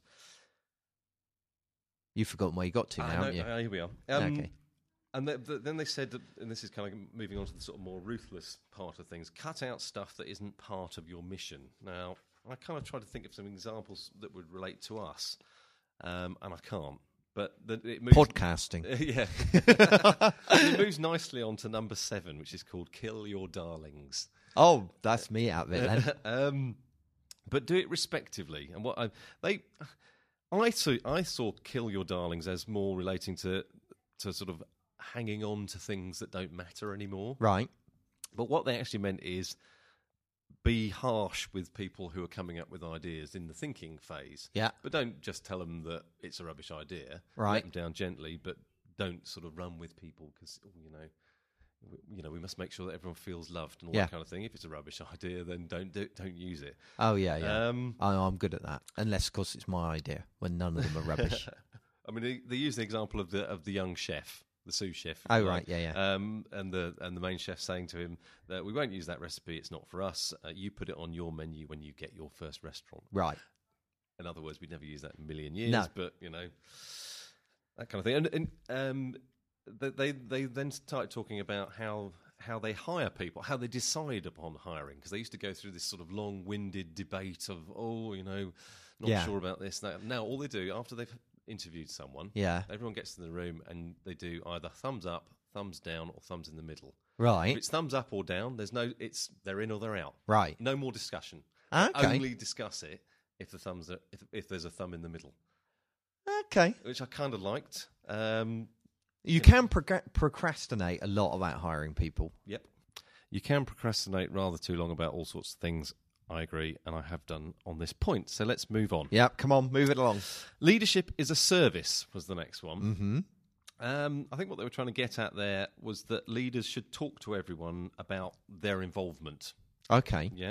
You've forgotten where you got to now, haven't you? Here we are. Okay. And then they said, that, and this is kind of moving on to the sort of more ruthless part of things, cut out stuff that isn't part of your mission. Now, I kind of tried to think of some examples that would relate to us, and I can't. But it moves... Podcasting. Yeah. It moves nicely on to number 7, which is called Kill Your Darlings. Oh, that's me out of it then. But do it respectively. And what I saw Kill Your Darlings as more relating to sort of hanging on to things that don't matter anymore. Right. But what they actually meant is be harsh with people who are coming up with ideas in the thinking phase. Yeah. But don't just tell them that it's a rubbish idea. Right. Let them down gently, but don't sort of run with people because, we must make sure that everyone feels loved and all that kind of thing. If it's a rubbish idea, then don't use it. Oh, yeah. I'm good at that. Unless, of course, it's my idea when none of them are rubbish. I mean, they use the example of the young chef, the sous chef. Oh, right, yeah. And the main chef saying to him that we won't use that recipe. It's not for us. You put it on your menu when you get your first restaurant. Right. In other words, we'd never use that in a million years. No. But that kind of thing. And they then started talking about how they hire people, how they decide upon hiring, because they used to go through this sort of long-winded debate of not sure about this. That. Now all they do after they've interviewed someone, everyone gets in the room and they do either thumbs up, thumbs down, or thumbs in the middle. Right. If it's thumbs up or down, they're in or they're out. Right. No more discussion. Okay. Only discuss it if if there's a thumb in the middle. Okay. Which I kind of liked. You can procrastinate a lot about hiring people. Yep. You can procrastinate rather too long about all sorts of things. I agree, and I have done on this point. So let's move on. Yep, come on, move it along. Leadership is a service was the next one. Mm-hmm. I think what they were trying to get at there was that leaders should talk to everyone about their involvement. Okay. Yeah.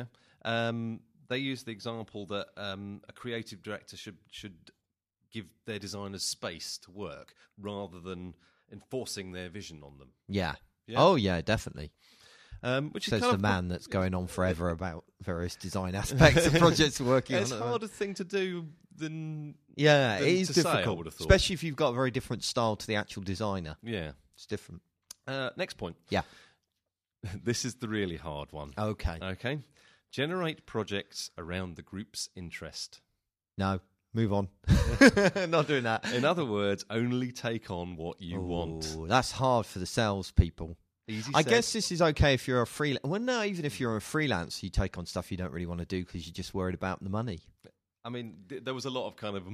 They use the example that a creative director should give their designers space to work rather than enforcing their vision on them. Yeah. Yeah. Oh, yeah, definitely. Which Says is kind the of man that's going on forever about various design aspects of projects we're working on. It's a harder thing to do than Yeah, than it is to say, I difficult, would have thought. especially if you've got a very different style to the actual designer. Yeah. It's different. Next point. Yeah. This is the really hard one. Okay. Okay. Generate projects around the group's interest. No, move on. Not doing that. In other words, only take on what you want. Ooh, that's hard for the salespeople. Easy I said. guess this is okay if you're a freelance. Well, no, even if you're a freelancer, you take on stuff you don't really want to do because you're just worried about the money. I mean, there was a lot of kind of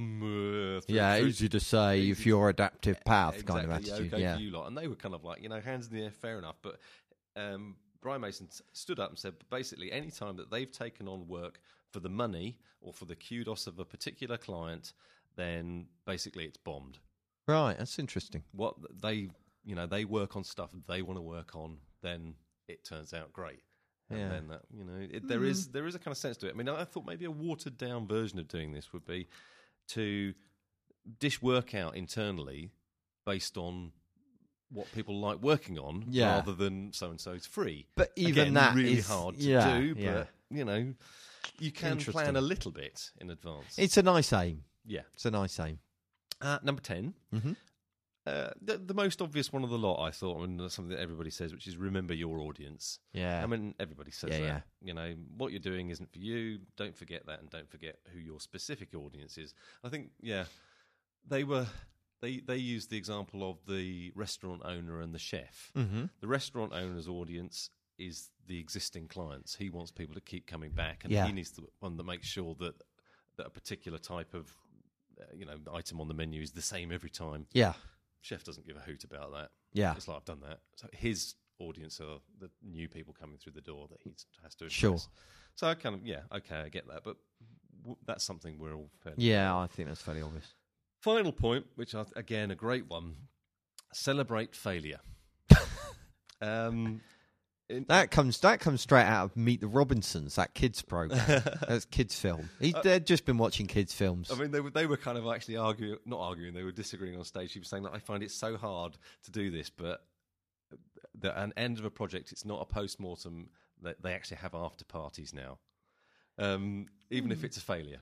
Easy to say Easy if you're adaptive path exactly, kind of attitude. okay Yeah. for you lot. And they were kind of like, hands in the air, fair enough. But Brian Mason stood up and said, basically, any time that they've taken on work for the money or for the kudos of a particular client, then basically it's bombed. Right, that's interesting. What they work on stuff they want to work on, then it turns out great. And Yeah. then that, there is a kind of sense to it. I mean, I thought maybe a watered down version of doing this would be to dish work out internally based on what people like working on, rather than so and so is free. But even Again, that really is hard to do. yeah. But you can plan a little bit in advance. It's a nice aim. Yeah. It's a nice aim. Number 10. Mm-hmm. The most obvious one of the lot, I thought, and something that everybody says, which is remember your audience. Yeah. I mean, everybody says Yeah, that. What you're doing isn't for you. Don't forget that, and don't forget who your specific audience is. I think, they used the example of the restaurant owner and the chef. Mm-hmm. The restaurant owner's audience is the existing clients. He wants people to keep coming back, and Yeah. he needs the one that makes sure that a particular type of item on the menu is the same every time. Yeah. Chef doesn't give a hoot about that. Yeah. It's like, I've done that. So his audience are the new people coming through the door that he has to address. Sure. So I kind of, okay, I get that, but that's something we're all fairly. Yeah, I think that's fairly obvious. Final point, which again a great one: celebrate failure. That comes straight out of Meet the Robinsons, that kids program. That's kids film. They'd just been watching kids films. I mean, they were kind of actually not arguing. They were disagreeing on stage. She was saying that I find it so hard to do this, but at an end of a project, it's not a post-mortem. That they actually have after parties now, even if it's a failure.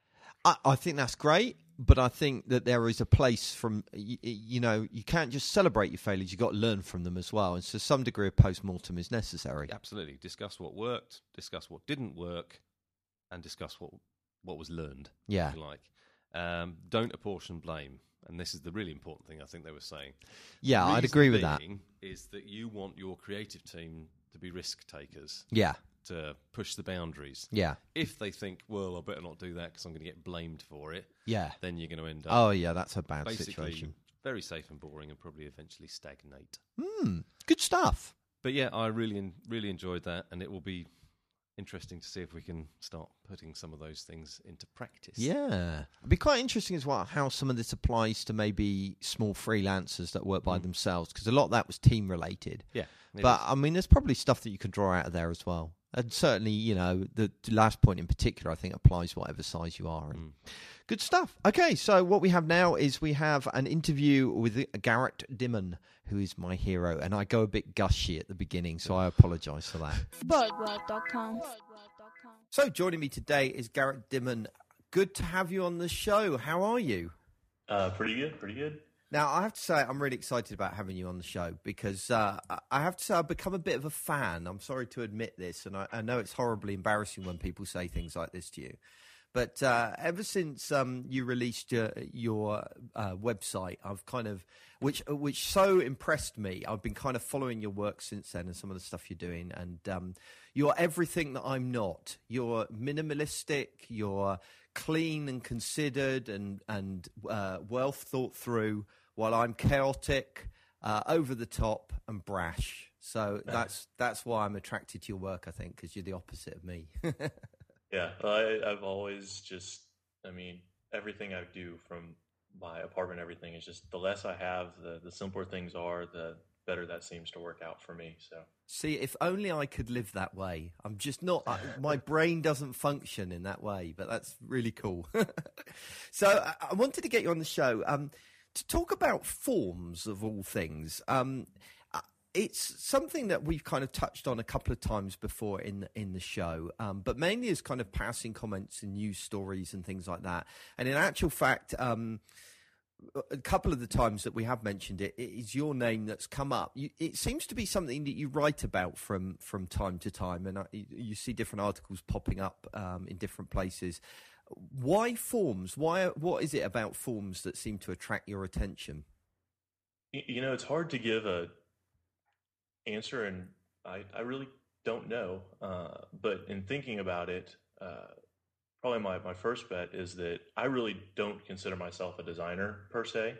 I think that's great, but I think that there is a place from, you can't just celebrate your failures, you've got to learn from them as well. And so some degree of post-mortem is necessary. Absolutely. Discuss what worked, discuss what didn't work, and discuss what was learned, Yeah. if you like. Don't apportion blame. And this is the really important thing I think they were saying. Yeah, I'd agree with that. Is that you want your creative team to be risk takers. Yeah. To push the boundaries. Yeah. If they think, well, I better not do that because I'm going to get blamed for it, Yeah. then you're going to end up Oh, yeah, that's a bad basically situation. very safe and boring and probably eventually stagnate. Good stuff. But yeah, I really enjoyed that, and it will be interesting to see if we can start putting some of those things into practice. Yeah. It'd be quite interesting as well how some of this applies to maybe small freelancers that work by themselves, because a lot of that was team related. Yeah. But, I mean, there's probably stuff that you can draw out of there as well. And certainly, the last point in particular, I think, applies whatever size you are. Good stuff. Okay, so what we have now is we have an interview with Garrett Dimon, who is my hero. And I go a bit gushy at the beginning, so I apologise for that. Birdworld.com. So joining me today is Garrett Dimon. Good to have you on the show. How are you? Pretty good. Now, I have to say, I'm really excited about having you on the show because I have to say I've become a bit of a fan. I'm sorry to admit this, and I know it's horribly embarrassing when people say things like this to you. But ever since you released your website, I've kind of, which so impressed me, I've been kind of following your work since then and some of the stuff you're doing. And you're everything that I'm not. You're minimalistic, you're clean and considered and well thought through, while I'm chaotic, over the top, and brash. So that's why I'm attracted to your work, I think, because you're the opposite of me. Yeah, I've always everything I do from my apartment, everything is just the less I have, the simpler things are, the better that seems to work out for me. So see, if only I could live that way. I'm just not. My brain doesn't function in that way, but that's really cool. So I wanted to get you on the show to talk about forms of all things. It's something that we've kind of touched on a couple of times before in the show, but mainly as kind of passing comments and news stories and things like that. And in actual fact, a couple of the times that we have mentioned it, it is your name that's come up. It seems to be something that you write about from time to time, and you see different articles popping up in different places. Why forms? What is it about forms that seem to attract your attention? It's hard to give a answer, and I really don't know. But in thinking about it, probably my first bet is that I really don't consider myself a designer per se,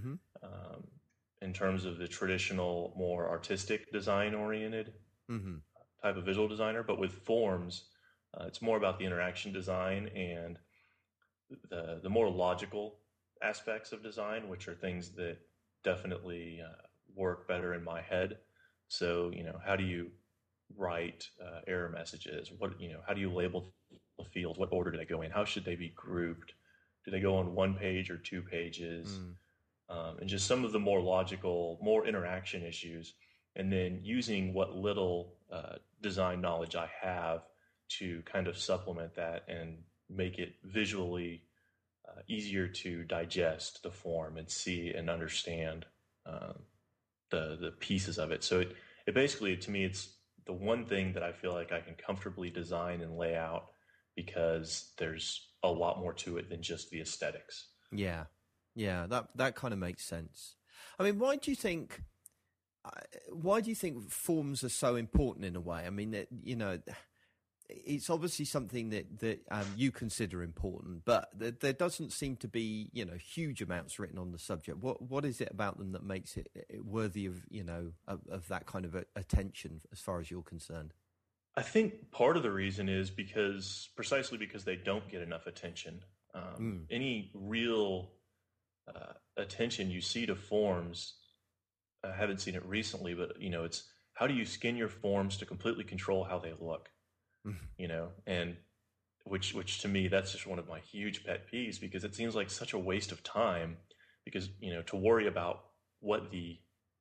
in terms of the traditional, more artistic design-oriented type of visual designer. But with forms, it's more about the interaction design and the more logical aspects of design, which are things that definitely work better in my head. So, how do you write error messages? How do you label the fields? What order do they go in? How should they be grouped? Do they go on one page or two pages? And just some of the more logical, more interaction issues. And then using what little design knowledge I have to kind of supplement that and make it visually easier to digest the form and see and understand the pieces of it. So it basically, to me, it's the one thing that I feel like I can comfortably design and lay out, because there's a lot more to it than just the aesthetics. Yeah, that kind of makes sense. I mean, why do you think why do you think forms are so important in a way? I mean, it's obviously something that you consider important, but there doesn't seem to be, huge amounts written on the subject. What is it about them that makes it worthy of, of that kind of attention as far as you're concerned? I think part of the reason is precisely because they don't get enough attention. Any real attention you see to forms, I haven't seen it recently, but it's how do you skin your forms to completely control how they look? And which to me, that's just one of my huge pet peeves, because it seems like such a waste of time, because, to worry about what the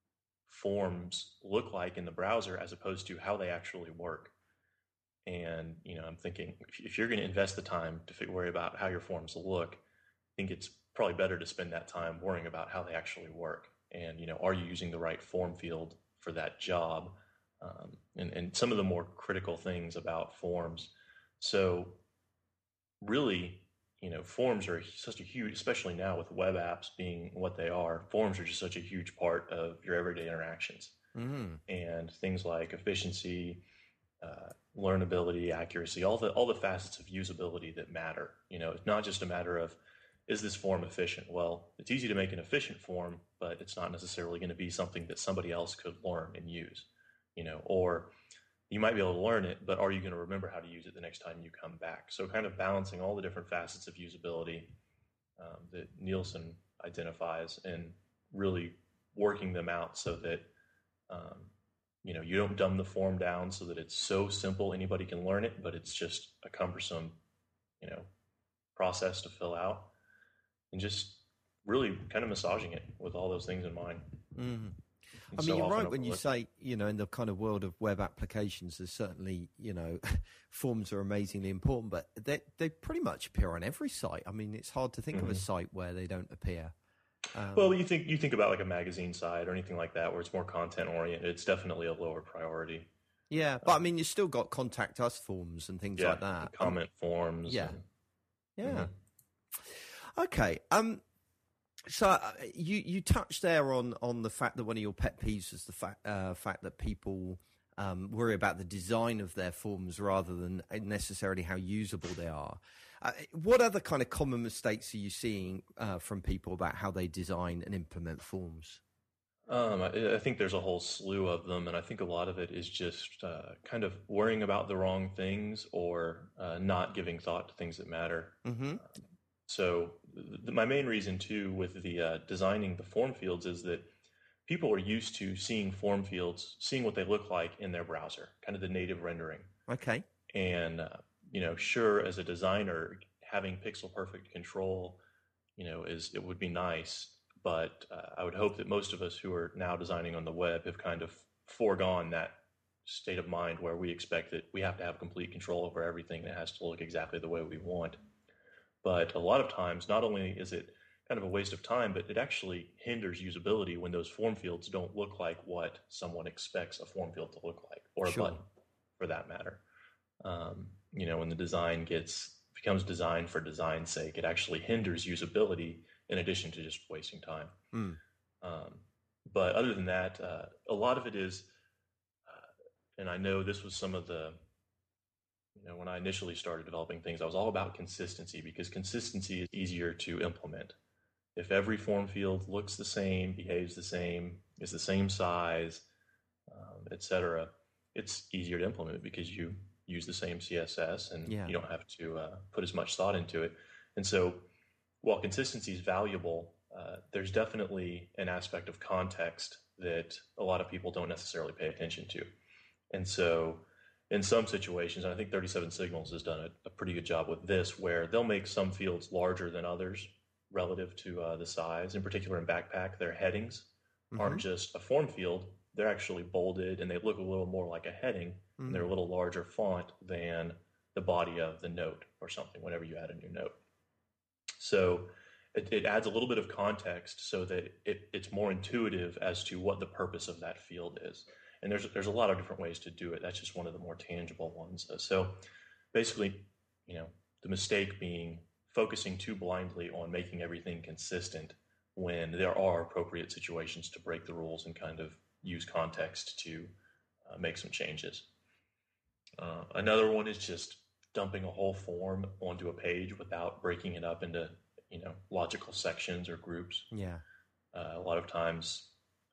forms look like in the browser as opposed to how they actually work. And, I'm thinking if you're going to invest the time to worry about how your forms look, I think it's probably better to spend that time worrying about how they actually work. And, are you using the right form field for that job? And some of the more critical things about forms. So really, forms are such a huge, especially now with web apps being what they are, forms are just such a huge part of your everyday interactions. And things like efficiency, learnability, accuracy, all the facets of usability that matter. It's not just a matter of, is this form efficient? Well, it's easy to make an efficient form, but it's not necessarily going to be something that somebody else could learn and use. Or you might be able to learn it, but are you going to remember how to use it the next time you come back? So kind of balancing all the different facets of usability that Nielsen identifies, and really working them out so that, you don't dumb the form down so that it's so simple anybody can learn it, but it's just a cumbersome, process to fill out, and just really kind of massaging it with all those things in mind. I mean, you're right when you say, in the kind of world of web applications, there's certainly, forms are amazingly important, but they pretty much appear on every site. I mean, it's hard to think of a site where they don't appear. Well, you think about like a magazine site or anything like that where it's more content oriented. It's definitely a lower priority. Yeah, but I mean, you've still got contact us forms and things like that. Comment forms. Yeah. Okay. So you touched there on the fact that one of your pet peeves is the fact that people worry about the design of their forms rather than necessarily how usable they are. What other kind of common mistakes are you seeing from people about how they design and implement forms? I think there's a whole slew of them, and I think a lot of it is just kind of worrying about the wrong things, or not giving thought to things that matter. So my main reason too with the designing the form fields is that people are used to seeing form fields, seeing what they look like in their browser, kind of the native rendering. Okay. And sure, as a designer, having pixel perfect control, it would be nice, but I would hope that most of us who are now designing on the web have kind of foregone that state of mind where we expect that we have to have complete control over everything that has to look exactly the way we want. But a lot of times, not only is it kind of a waste of time, but it actually hinders usability when those form fields don't look like what someone expects a form field to look like, or a button for that matter. When the design becomes designed for design's sake, it actually hinders usability in addition to just wasting time. But other than that, a lot of it is, and I know this was some of the, when I initially started developing things, I was all about consistency, because consistency is easier to implement. If every form field looks the same, behaves the same, is the same size, etc., it's easier to implement because you use the same CSS and you don't have to put as much thought into it. And so while consistency is valuable, there's definitely an aspect of context that a lot of people don't necessarily pay attention to. And so in some situations, and I think 37 Signals has done a pretty good job with this, where they'll make some fields larger than others relative to the size. In particular, in Backpack, their headings aren't just a form field. They're actually bolded, and they look a little more like a heading, and they're a little larger font than the body of the note or something whenever you add a new note. So it adds a little bit of context so that it's more intuitive as to what the purpose of that field is. And there's a lot of different ways to do it. That's just one of the more tangible ones. So basically, the mistake being focusing too blindly on making everything consistent when there are appropriate situations to break the rules and kind of use context to make some changes. Another one is just dumping a whole form onto a page without breaking it up into logical sections or groups. Yeah. A lot of times,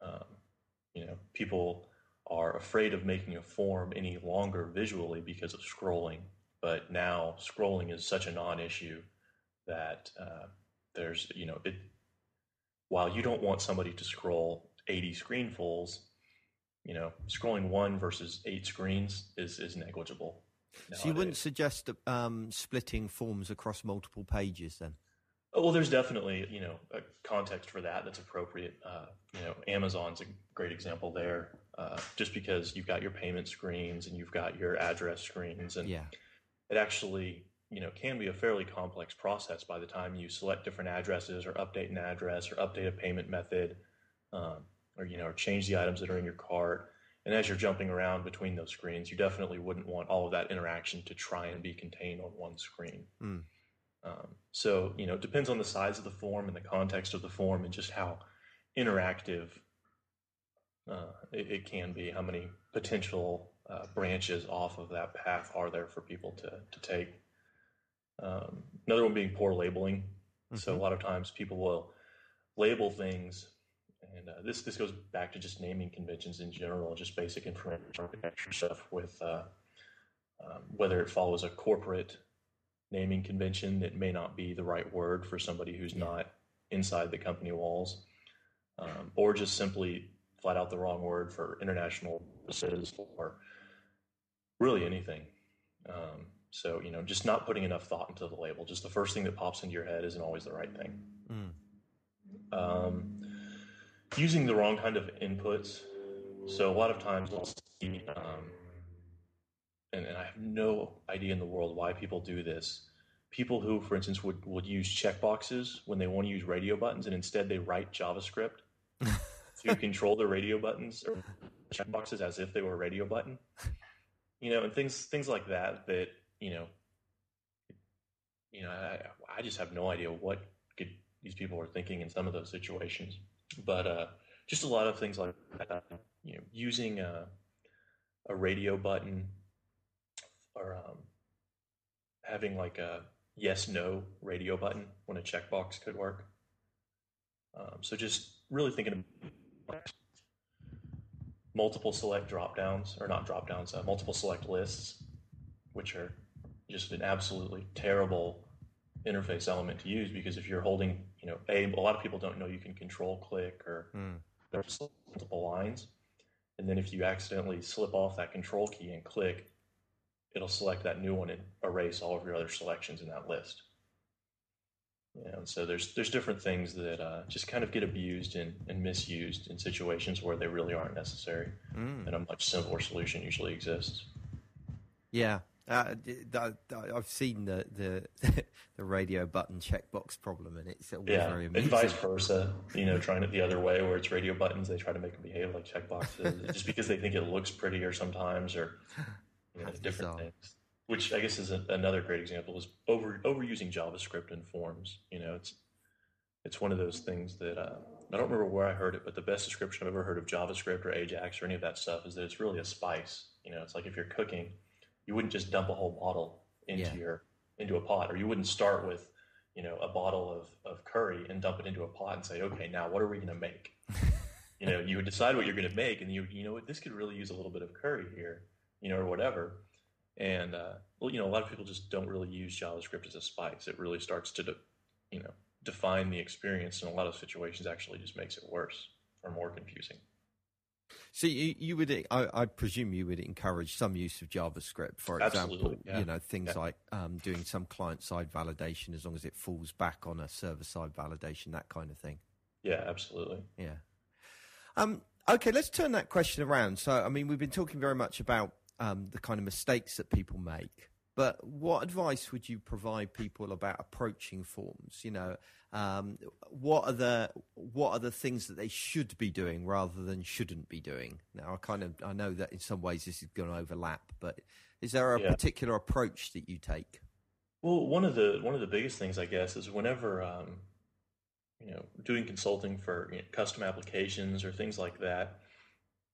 people are afraid of making a form any longer visually because of scrolling. But now scrolling is such a non-issue that there's, while you don't want somebody to scroll 80 screenfuls, scrolling 1 versus 8 screens is negligible. Nowadays. So you wouldn't suggest splitting forms across multiple pages then? Well, there's definitely, a context for that that's appropriate. Amazon's a great example there, just because you've got your payment screens and you've got your address screens, and it actually, can be a fairly complex process by the time you select different addresses or update an address or update a payment method, or change the items that are in your cart. And as you're jumping around between those screens, you definitely wouldn't want all of that interaction to try and be contained on one screen. So, it depends on the size of the form and the context of the form and just how interactive it can be, how many potential branches off of that path are there for people to take. Another one being poor labeling. So a lot of times people will label things, and this goes back to just naming conventions in general, just basic information architecture stuff with whether it follows a corporate naming convention that may not be the right word for somebody who's not inside the company walls, or just simply flat out the wrong word for international purposes or really anything. So, just not putting enough thought into the label. Just the first thing that pops into your head isn't always the right thing. Using the wrong kind of inputs. So a lot of times I'll see, and I have no idea in the world why people do this. People who, for instance, would use checkboxes when they want to use radio buttons, and instead they write JavaScript to control the radio buttons or checkboxes as if they were a radio button. And things like that, I just have no idea what these people are thinking in some of those situations. But just a lot of things like that, using a radio button or having like a yes/no radio button when a checkbox could work. So just really thinking about multiple select drop-downs, or not drop-downs, multiple select lists, which are just an absolutely terrible interface element to use, because if you're holding, a lot of people don't know you can control click or there's multiple lines. And then if you accidentally slip off that control key and click, it'll select that new one and erase all of your other selections in that list. And so there's different things that just kind of get abused and misused in situations where they really aren't necessary, and a much simpler solution usually exists. Yeah, I've seen the radio button checkbox problem, and it's always very amusing. And vice versa. Trying it the other way, where it's radio buttons, they try to make them behave like checkboxes, just because they think it looks prettier sometimes, or different things. Which I guess is another great example is overusing JavaScript in forms. It's one of those things that I don't remember where I heard it, but the best description I've ever heard of JavaScript or Ajax or any of that stuff is that it's really a spice. It's like if you're cooking, you wouldn't just dump a whole bottle into a pot, or you wouldn't start with a bottle of curry and dump it into a pot and say, okay, now what are we going to make? You would decide what you're going to make, and you know what, this could really use a little bit of curry here, or whatever. And, a lot of people just don't really use JavaScript as a spice. It really starts to, define the experience, in a lot of situations actually just makes it worse or more confusing. So you would, I presume you would encourage some use of JavaScript, for example, things like doing some client-side validation as long as it falls back on a server-side validation, that kind of thing. Yeah, absolutely. Yeah. Okay, let's turn that question around. So, we've been talking very much about the kind of mistakes that people make, but what advice would you provide people about approaching forms? What are the things that they should be doing rather than shouldn't be doing? Now, I know that in some ways this is going to overlap, but is there a particular approach that you take? Well, one of the biggest things, I guess, is whenever doing consulting for custom applications or things like that,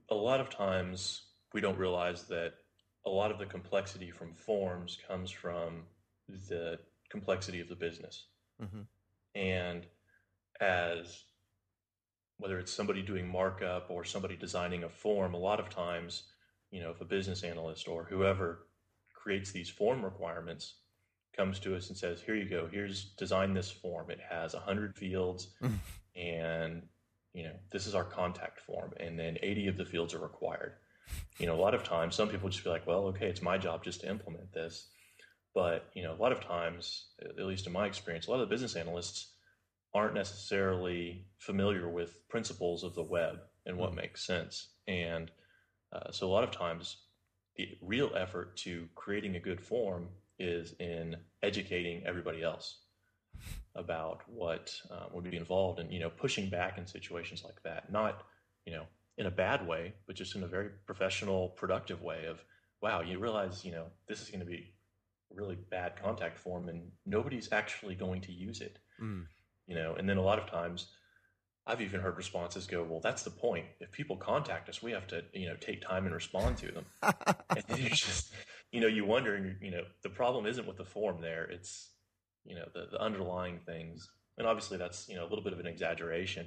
a lot of times we don't realize that a lot of the complexity from forms comes from the complexity of the business. Mm-hmm. And as whether it's somebody doing markup or somebody designing a form, a lot of times, if a business analyst or whoever creates these form requirements comes to us and says, here you go, here's design this form. It has 100 fields and, this is our contact form. And then 80 of the fields are required. A lot of times some people just be like, well, okay, it's my job just to implement this. But, a lot of times, at least in my experience, a lot of the business analysts aren't necessarily familiar with principles of the web and what makes sense. And so a lot of times the real effort to creating a good form is in educating everybody else about what would be involved and, pushing back in situations like that, not, in a bad way, but just in a very professional, productive way of, wow, you realize, this is going to be a really bad contact form and nobody's actually going to use it. And then a lot of times I've even heard responses go, well, that's the point. If people contact us, we have to, take time and respond to them. And then you're just, you wonder, and the problem isn't with the form there. It's, the underlying things. And obviously that's, a little bit of an exaggeration.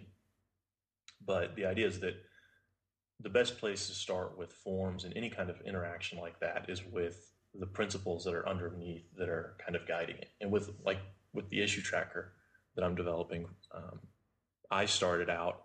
But the idea is that the best place to start with forms and any kind of interaction like that is with the principles that are underneath that are kind of guiding it. And with the issue tracker that I'm developing, I started out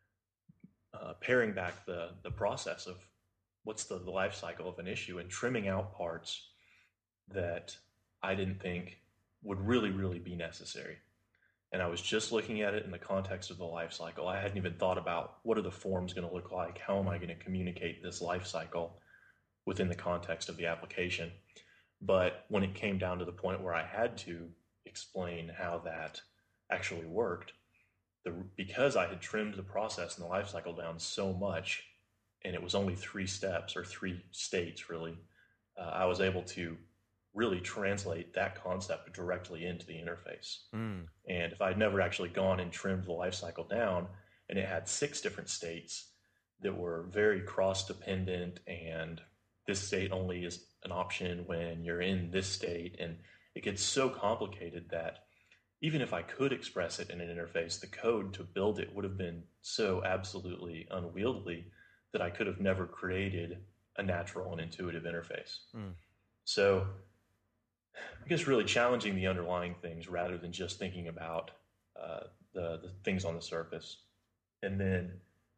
paring back the process of what's the life cycle of an issue and trimming out parts that I didn't think would really, really be necessary. And I was just looking at it in the context of the life cycle. I hadn't even thought about what are the forms going to look like? How am I going to communicate this life cycle within the context of the application? But when it came down to the point where I had to explain how that actually worked, because I had trimmed the process and the life cycle down so much, and it was only 3 steps or 3 states really, I was able to really translate that concept directly into the interface. And if I'd never actually gone and trimmed the life cycle down, and it had 6 different states that were very cross-dependent, and this state only is an option when you're in this state, and it gets so complicated that even if I could express it in an interface, the code to build it would have been so absolutely unwieldy that I could have never created a natural and intuitive interface. So I guess really challenging the underlying things rather than just thinking about the things on the surface. And then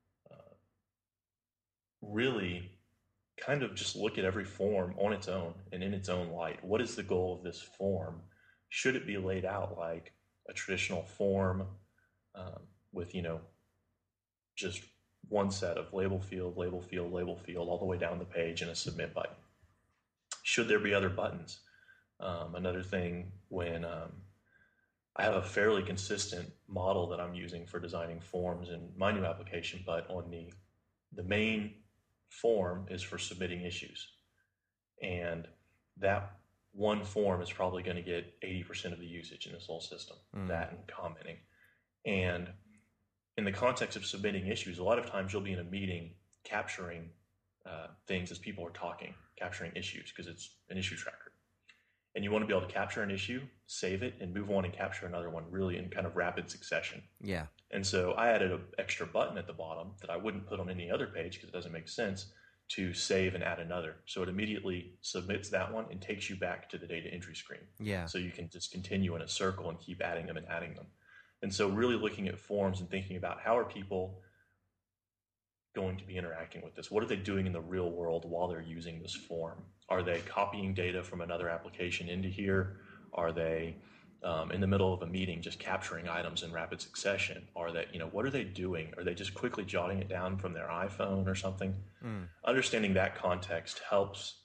really kind of just look at every form on its own and in its own light. What is the goal of this form? Should it be laid out like a traditional form with, just one set of label field, label field, label field, all the way down the page and a submit button? Should there be other buttons? Another thing, when I have a fairly consistent model that I'm using for designing forms in my new application, but on the main form is for submitting issues. And that one form is probably going to get 80% of the usage in this whole system, that and commenting. And in the context of submitting issues, a lot of times you'll be in a meeting capturing things as people are talking, capturing issues because it's an issue tracker. And you want to be able to capture an issue, save it, and move on and capture another one really in kind of rapid succession. Yeah. And so I added an extra button at the bottom that I wouldn't put on any other page because it doesn't make sense to save and add another. So it immediately submits that one and takes you back to the data entry screen. Yeah. So you can just continue in a circle and keep adding them and adding them. And so really looking at forms and thinking about how are people going to be interacting with this? What are they doing in the real world while they're using this form? Are they copying data from another application into here? Are they in the middle of a meeting just capturing items in rapid succession? Are they, what are they doing? Are they just quickly jotting it down from their iPhone or something? Understanding that context helps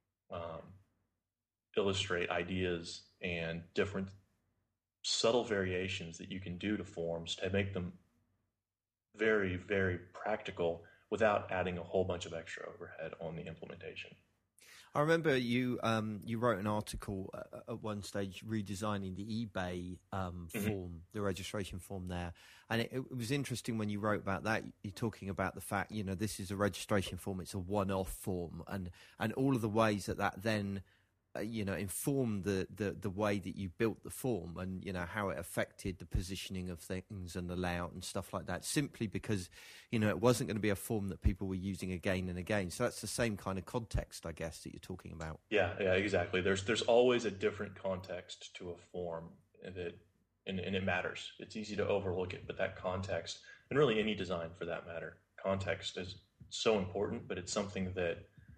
illustrate ideas and different subtle variations that you can do to forms to make them very, very practical without adding a whole bunch of extra overhead on the implementation. I remember you wrote an article at one stage redesigning the eBay form, the registration form there, and it was interesting when you wrote about that. You're talking about the fact, this is a registration form; it's a one-off form, and all of the ways that then informed the way that you built the form, and how it affected the positioning of things and the layout and stuff like that, simply because it wasn't going to be a form that people were using again and again. So that's the same kind of context, I guess, that you're talking about. Yeah, exactly. There's always a different context to a form, and it matters. It's easy to overlook it, but that context, and really any design for that matter, context is so important. But it's something that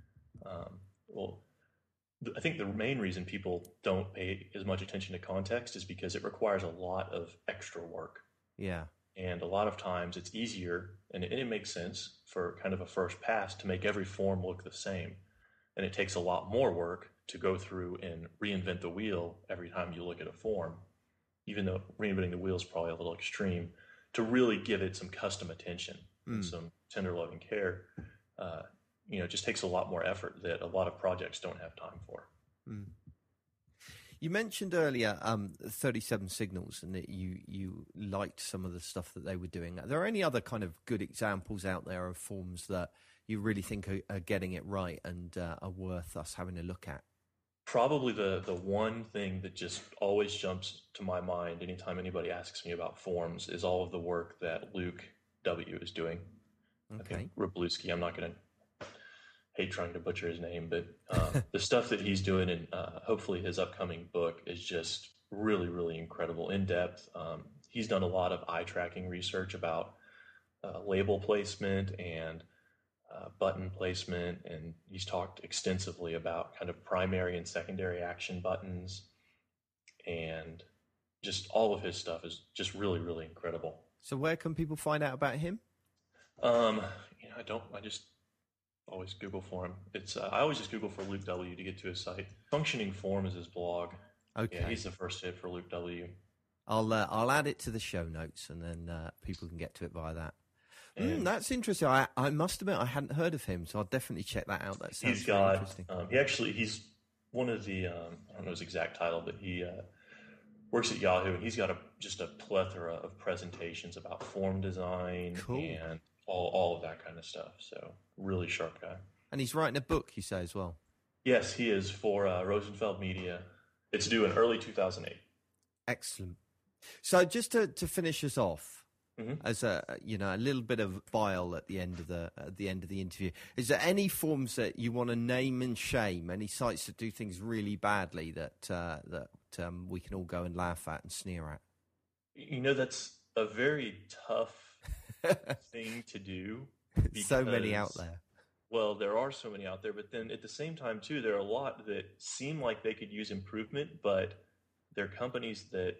I think the main reason people don't pay as much attention to context is because it requires a lot of extra work. Yeah. And a lot of times it's easier, and it makes sense for kind of a first pass to make every form look the same. And it takes a lot more work to go through and reinvent the wheel every time you look at a form, even though reinventing the wheel is probably a little extreme, to really give it some custom attention and some tender loving care. It just takes a lot more effort that a lot of projects don't have time for. Mm. You mentioned earlier 37 Signals, and that you liked some of the stuff that they were doing. Are there any other kind of good examples out there of forms that you really think are getting it right and are worth us having a look at? Probably the one thing that just always jumps to my mind anytime anybody asks me about forms is all of the work that Luke W. is doing. Okay. I think Wroblewski, I'm not going to hate trying to butcher his name, but the stuff that he's doing in hopefully his upcoming book is just really, really incredible, in depth. He's done a lot of eye tracking research about label placement and button placement, and he's talked extensively about kind of primary and secondary action buttons, and just all of his stuff is just really, really incredible. So where can people find out about him? I just always Google for him. I always just Google for Luke W. to get to his site. Functioning Form is his blog. Okay. Yeah, he's the first hit for Luke W. I'll add it to the show notes, and then people can get to it via that. That's interesting. I must admit I hadn't heard of him, so I'll definitely check that out. That sounds very interesting. He's one of the I don't know his exact title, but he works at Yahoo, and he's got just a plethora of presentations about form design and all of that kind of stuff. So really sharp guy. And he's writing a book, you say, as well? Yes, he is, for Rosenfeld Media. It's due in early 2008. Excellent. So just to finish us off, as a little bit of bile at the end of the interview, is there any forms that you want to name and shame? Any sites that do things really badly that we can all go and laugh at and sneer at? That's a very tough thing to do. So many out there. Well, there are so many out there, but then at the same time too, there are a lot that seem like they could use improvement, but they're companies that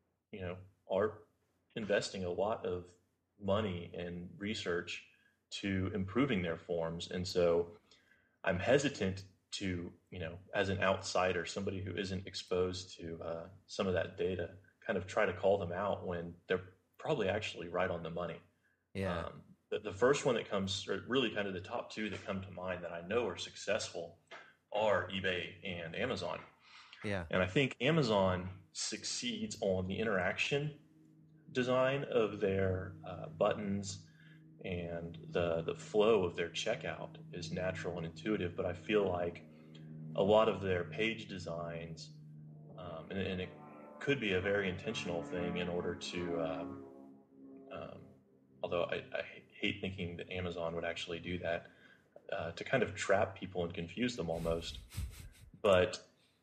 are investing a lot of money and research to improving their forms. And so I'm hesitant to, as an outsider, somebody who isn't exposed to some of that data, kind of try to call them out when they're probably actually right on the money. Yeah. The first one that comes, or really kind of the top two that come to mind that I know are successful, are eBay and Amazon. Yeah. And I think Amazon succeeds on the interaction design of their buttons, and the flow of their checkout is natural and intuitive. But I feel like a lot of their page designs, and it could be a very intentional thing in order to, although I hate thinking that Amazon would actually do that, to kind of trap people and confuse them almost. But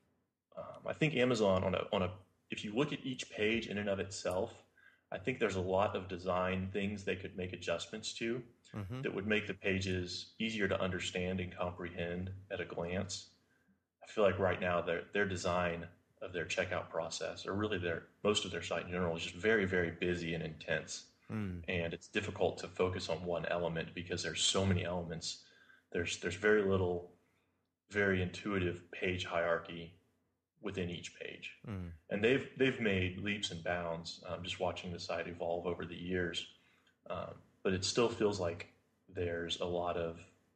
I think Amazon if you look at each page in and of itself, I think there's a lot of design things they could make adjustments to that would make the pages easier to understand and comprehend at a glance. I feel like right now their design of their checkout process, or really most of their site in general, is just very, very busy and intense. And it's difficult to focus on one element because there's so many elements. There's very little very intuitive page hierarchy within each page. And they've made leaps and bounds, just watching the site evolve over the years. But it still feels like there's a lot of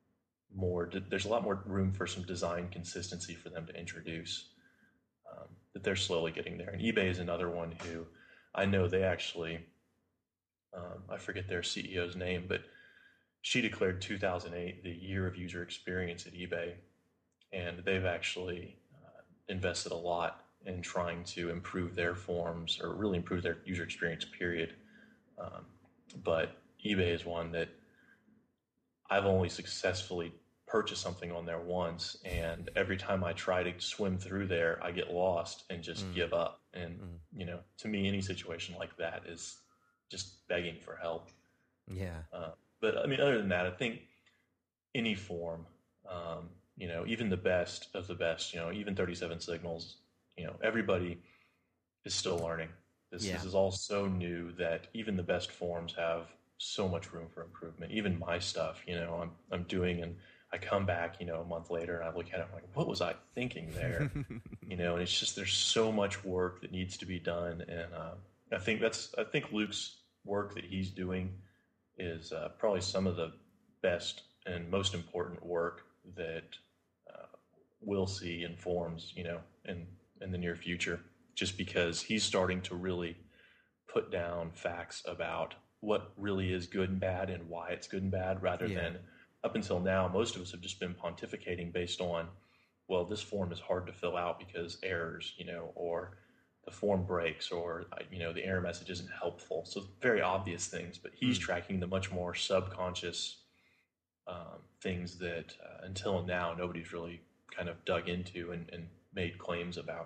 there's a lot more room for some design consistency for them to introduce, that they're slowly getting there. And eBay is another one who I know they actually, I forget their CEO's name, but she declared 2008 the year of user experience at eBay. And they've actually invested a lot in trying to improve their forms, or really improve their user experience, period. But eBay is one that I've only successfully purchased something on there once, and every time I try to swim through there, I get lost and just give up. And to me, any situation like that is just begging for help. Yeah. But I mean, other than that, I think any form, even the best of the best, even 37 signals, everybody is still learning. This is all so new that even the best forms have so much room for improvement. Even my stuff, I'm doing, and I come back, a month later, and I look at it, I'm like, what was I thinking there? And it's just, there's so much work that needs to be done. And I think Luke's work that he's doing is probably some of the best and most important work that we'll see in forms, in the near future, just because he's starting to really put down facts about what really is good and bad and why it's good and bad, rather than, up until now, most of us have just been pontificating based on, well, this form is hard to fill out because errors, or the form breaks, or, the error message isn't helpful. So very obvious things, but he's tracking the much more subconscious things that until now nobody's really kind of dug into and made claims about.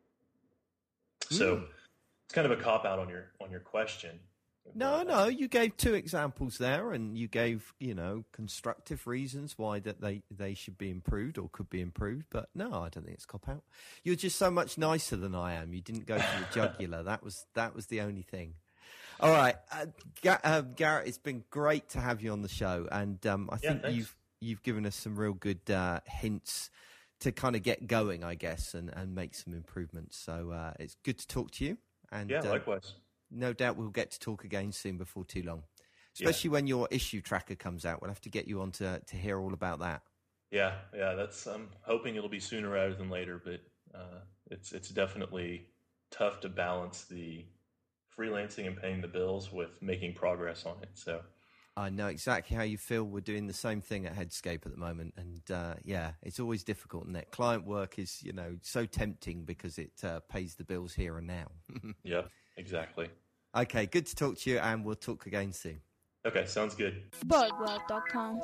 So it's kind of a cop out on your question. No, you gave two examples there, and you gave, constructive reasons why that they should be improved or could be improved. But no, I don't think it's cop out. You're just so much nicer than I am. You didn't go for the jugular. That was the only thing. All right, Garrett, it's been great to have you on the show, and I think you've given us some real good hints to kind of get going, I guess, and make some improvements. So it's good to talk to you. And likewise. No doubt we'll get to talk again soon before too long, especially when your issue tracker comes out. We'll have to get you on to hear all about that. Yeah, I'm hoping it'll be sooner rather than later, but it's definitely tough to balance the freelancing and paying the bills with making progress on it. So I know exactly how you feel. We're doing the same thing at Headscape at the moment, and it's always difficult, isn't it? Client work is, so tempting because it pays the bills here and now. Yeah, exactly. Okay, good to talk to you, and we'll talk again soon. Okay, sounds good. Birdworld.com.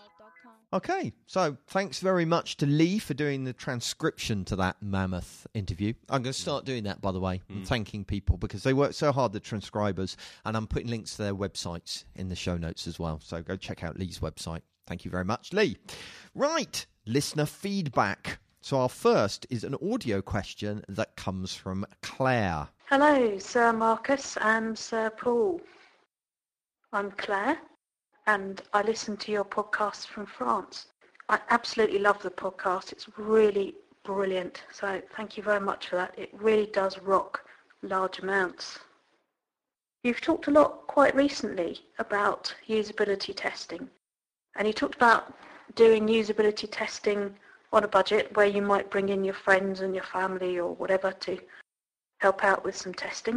Okay, so thanks very much to Lee for doing the transcription to that mammoth interview. I'm going to start doing that, by the way, and thanking people because they work so hard, the transcribers, and I'm putting links to their websites in the show notes as well. So go check out Lee's website. Thank you very much, Lee. Right, listener feedback. So our first is an audio question that comes from Claire. Hello, Sir Marcus and Sir Paul. I'm Claire, and I listen to your podcast from France. I absolutely love the podcast. It's really brilliant. So thank you very much for that. It really does rock large amounts. You've talked a lot quite recently about usability testing, and you talked about doing usability testing on a budget where you might bring in your friends and your family or whatever to help out with some testing.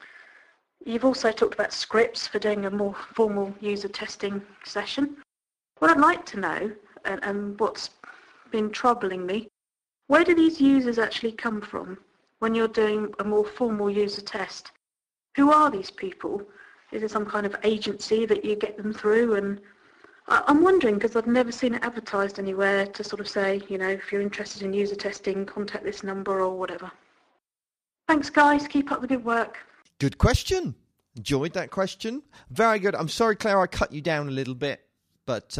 You've also talked about scripts for doing a more formal user testing session. What I'd like to know, and what's been troubling me, where do these users actually come from when you're doing a more formal user test? Who are these people? Is it some kind of agency that you get them through? And I'm wondering, because I've never seen it advertised anywhere to sort of say, if you're interested in user testing, contact this number or whatever. Thanks, guys. Keep up the good work. Good question. Enjoyed that question. Very good. I'm sorry, Claire, I cut you down a little bit, but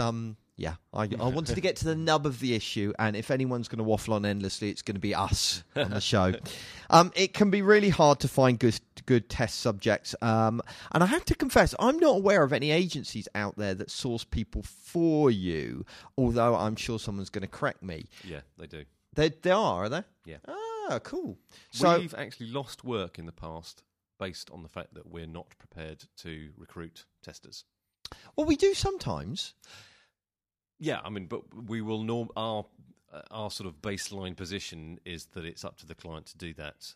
I wanted to get to the nub of the issue, and if anyone's going to waffle on endlessly, it's going to be us on the show. It can be really hard to find good test subjects, and I have to confess, I'm not aware of any agencies out there that source people for you, although I'm sure someone's going to correct me. Yeah, they do. They are they? Yeah. Ah, cool. So we've actually lost work in the past based on the fact that we're not prepared to recruit testers. Well, we do sometimes. Yeah, I mean, but we will our sort of baseline position is that it's up to the client to do that.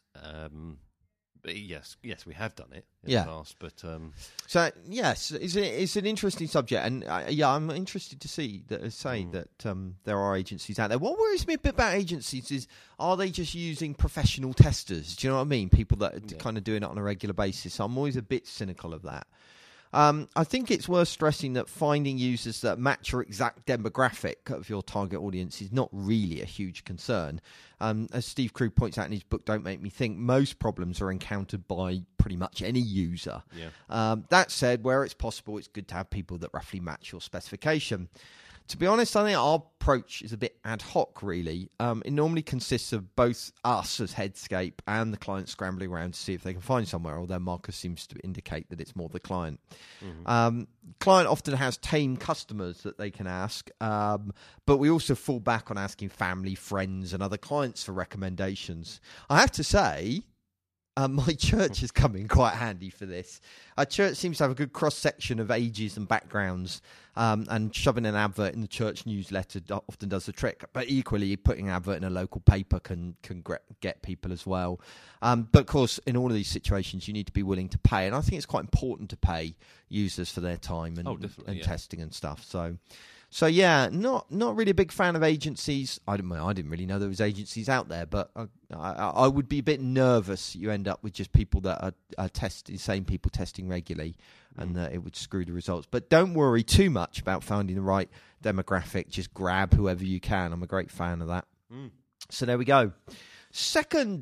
But yes, we have done it in the past, but so yes, it's an interesting subject, and I'm interested to see that that there are agencies out there. What worries me a bit about agencies is, are they just using professional testers? Do you know what I mean? People that are kind of doing it on a regular basis. I'm always a bit cynical of that. I think it's worth stressing that finding users that match your exact demographic of your target audience is not really a huge concern. As Steve Krug points out in his book, Don't Make Me Think, most problems are encountered by pretty much any user. Yeah. That said, where it's possible, it's good to have people that roughly match your specification. To be honest, I think our approach is a bit ad hoc, really. It normally consists of both us as Headscape and the client scrambling around to see if they can find somewhere, although Marcus seems to indicate that it's more the client. Mm-hmm. Client often has tame customers that they can ask, but we also fall back on asking family, friends, and other clients for recommendations. I have to say, my church has come in quite handy for this. Our church seems to have a good cross-section of ages and backgrounds, and shoving an advert in the church newsletter often does the trick. But equally, putting an advert in a local paper can get people as well. But of course, in all of these situations, you need to be willing to pay. And I think it's quite important to pay users for their time and testing and stuff. So yeah, not really a big fan of agencies. I didn't really know there was agencies out there, but I would be a bit nervous. You end up with just people that are testing, same people testing regularly, and it would screw the results. But don't worry too much about finding the right demographic. Just grab whoever you can. I'm a great fan of that. So there we go. Second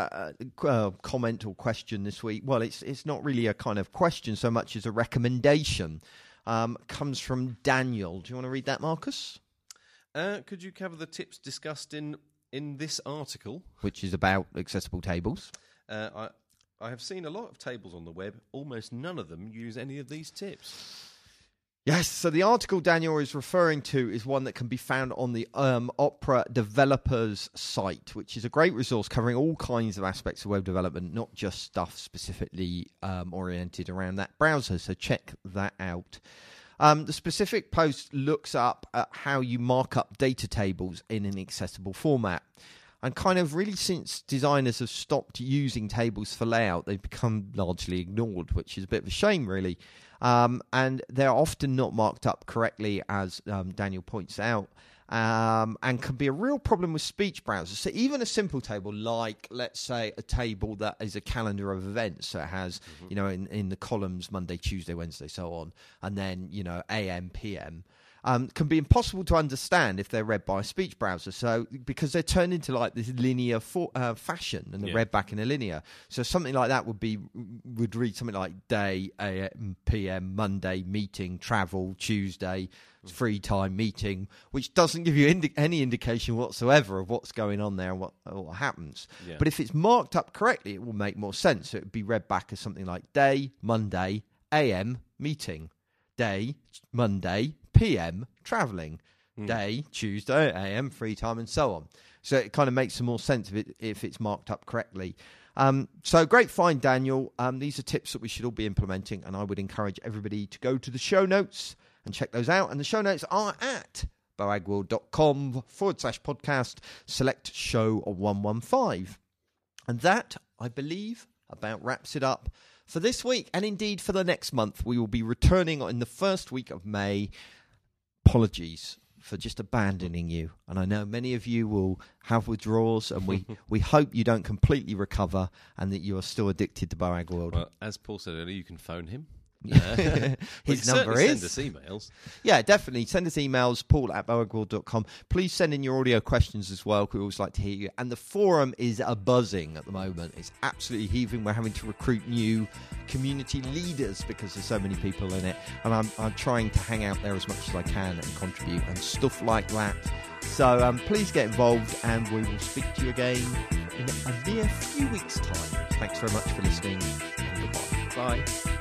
comment or question this week. Well, it's not really a kind of question so much as a recommendation. Comes from Daniel. Do you want to read that, Marcus? Could you cover the tips discussed in this article? Which is about accessible tables. I have seen a lot of tables on the web. Almost none of them use any of these tips. Yes, so the article Daniel is referring to is one that can be found on the Opera Developers site, which is a great resource covering all kinds of aspects of web development, not just stuff specifically oriented around that browser. So check that out. The specific post looks up at how you mark up data tables in an accessible format. And kind of really since designers have stopped using tables for layout, they've become largely ignored, which is a bit of a shame, really. And they're often not marked up correctly, as Daniel points out, and can be a real problem with speech browsers. So even a simple table like, let's say, a table that is a calendar of events, so it has, in the columns Monday, Tuesday, Wednesday, so on, and then, AM, PM, can be impossible to understand if they're read by a speech browser. So because they're turned into like this linear fashion, and they're read back in a linear. So something like that would read something like day, AM, PM, Monday, meeting, travel, Tuesday, free time, meeting, which doesn't give you any indication whatsoever of what's going on there and what happens. Yeah. But if it's marked up correctly, it will make more sense. So it would be read back as something like day, Monday, AM, meeting, day, Monday, PM, travelling, day, Tuesday, AM, free time, and so on. So it kind of makes some more sense if it's marked up correctly. So great find, Daniel. These are tips that we should all be implementing, and I would encourage everybody to go to the show notes and check those out. And the show notes are at boagworld.com/podcast, select show 115. And that, I believe, about wraps it up for this week, and indeed for the next month. We will be returning in the first week of May. Apologies for just abandoning you, and I know many of you will have withdrawals, and we hope you don't completely recover and that you are still addicted to Boag World. Well, as Paul said earlier, you can phone him. His number is... Send us emails. Yeah, definitely. Send us emails, paul@boagworld.com. Please send in your audio questions as well. We always like to hear you. And the forum is a-buzzing at the moment. It's absolutely heaving. We're having to recruit new community leaders because there's so many people in it. And I'm trying to hang out there as much as I can and contribute and stuff like that. So please get involved, and we will speak to you again in a mere few weeks' time. Thanks very much for listening, and goodbye. Bye.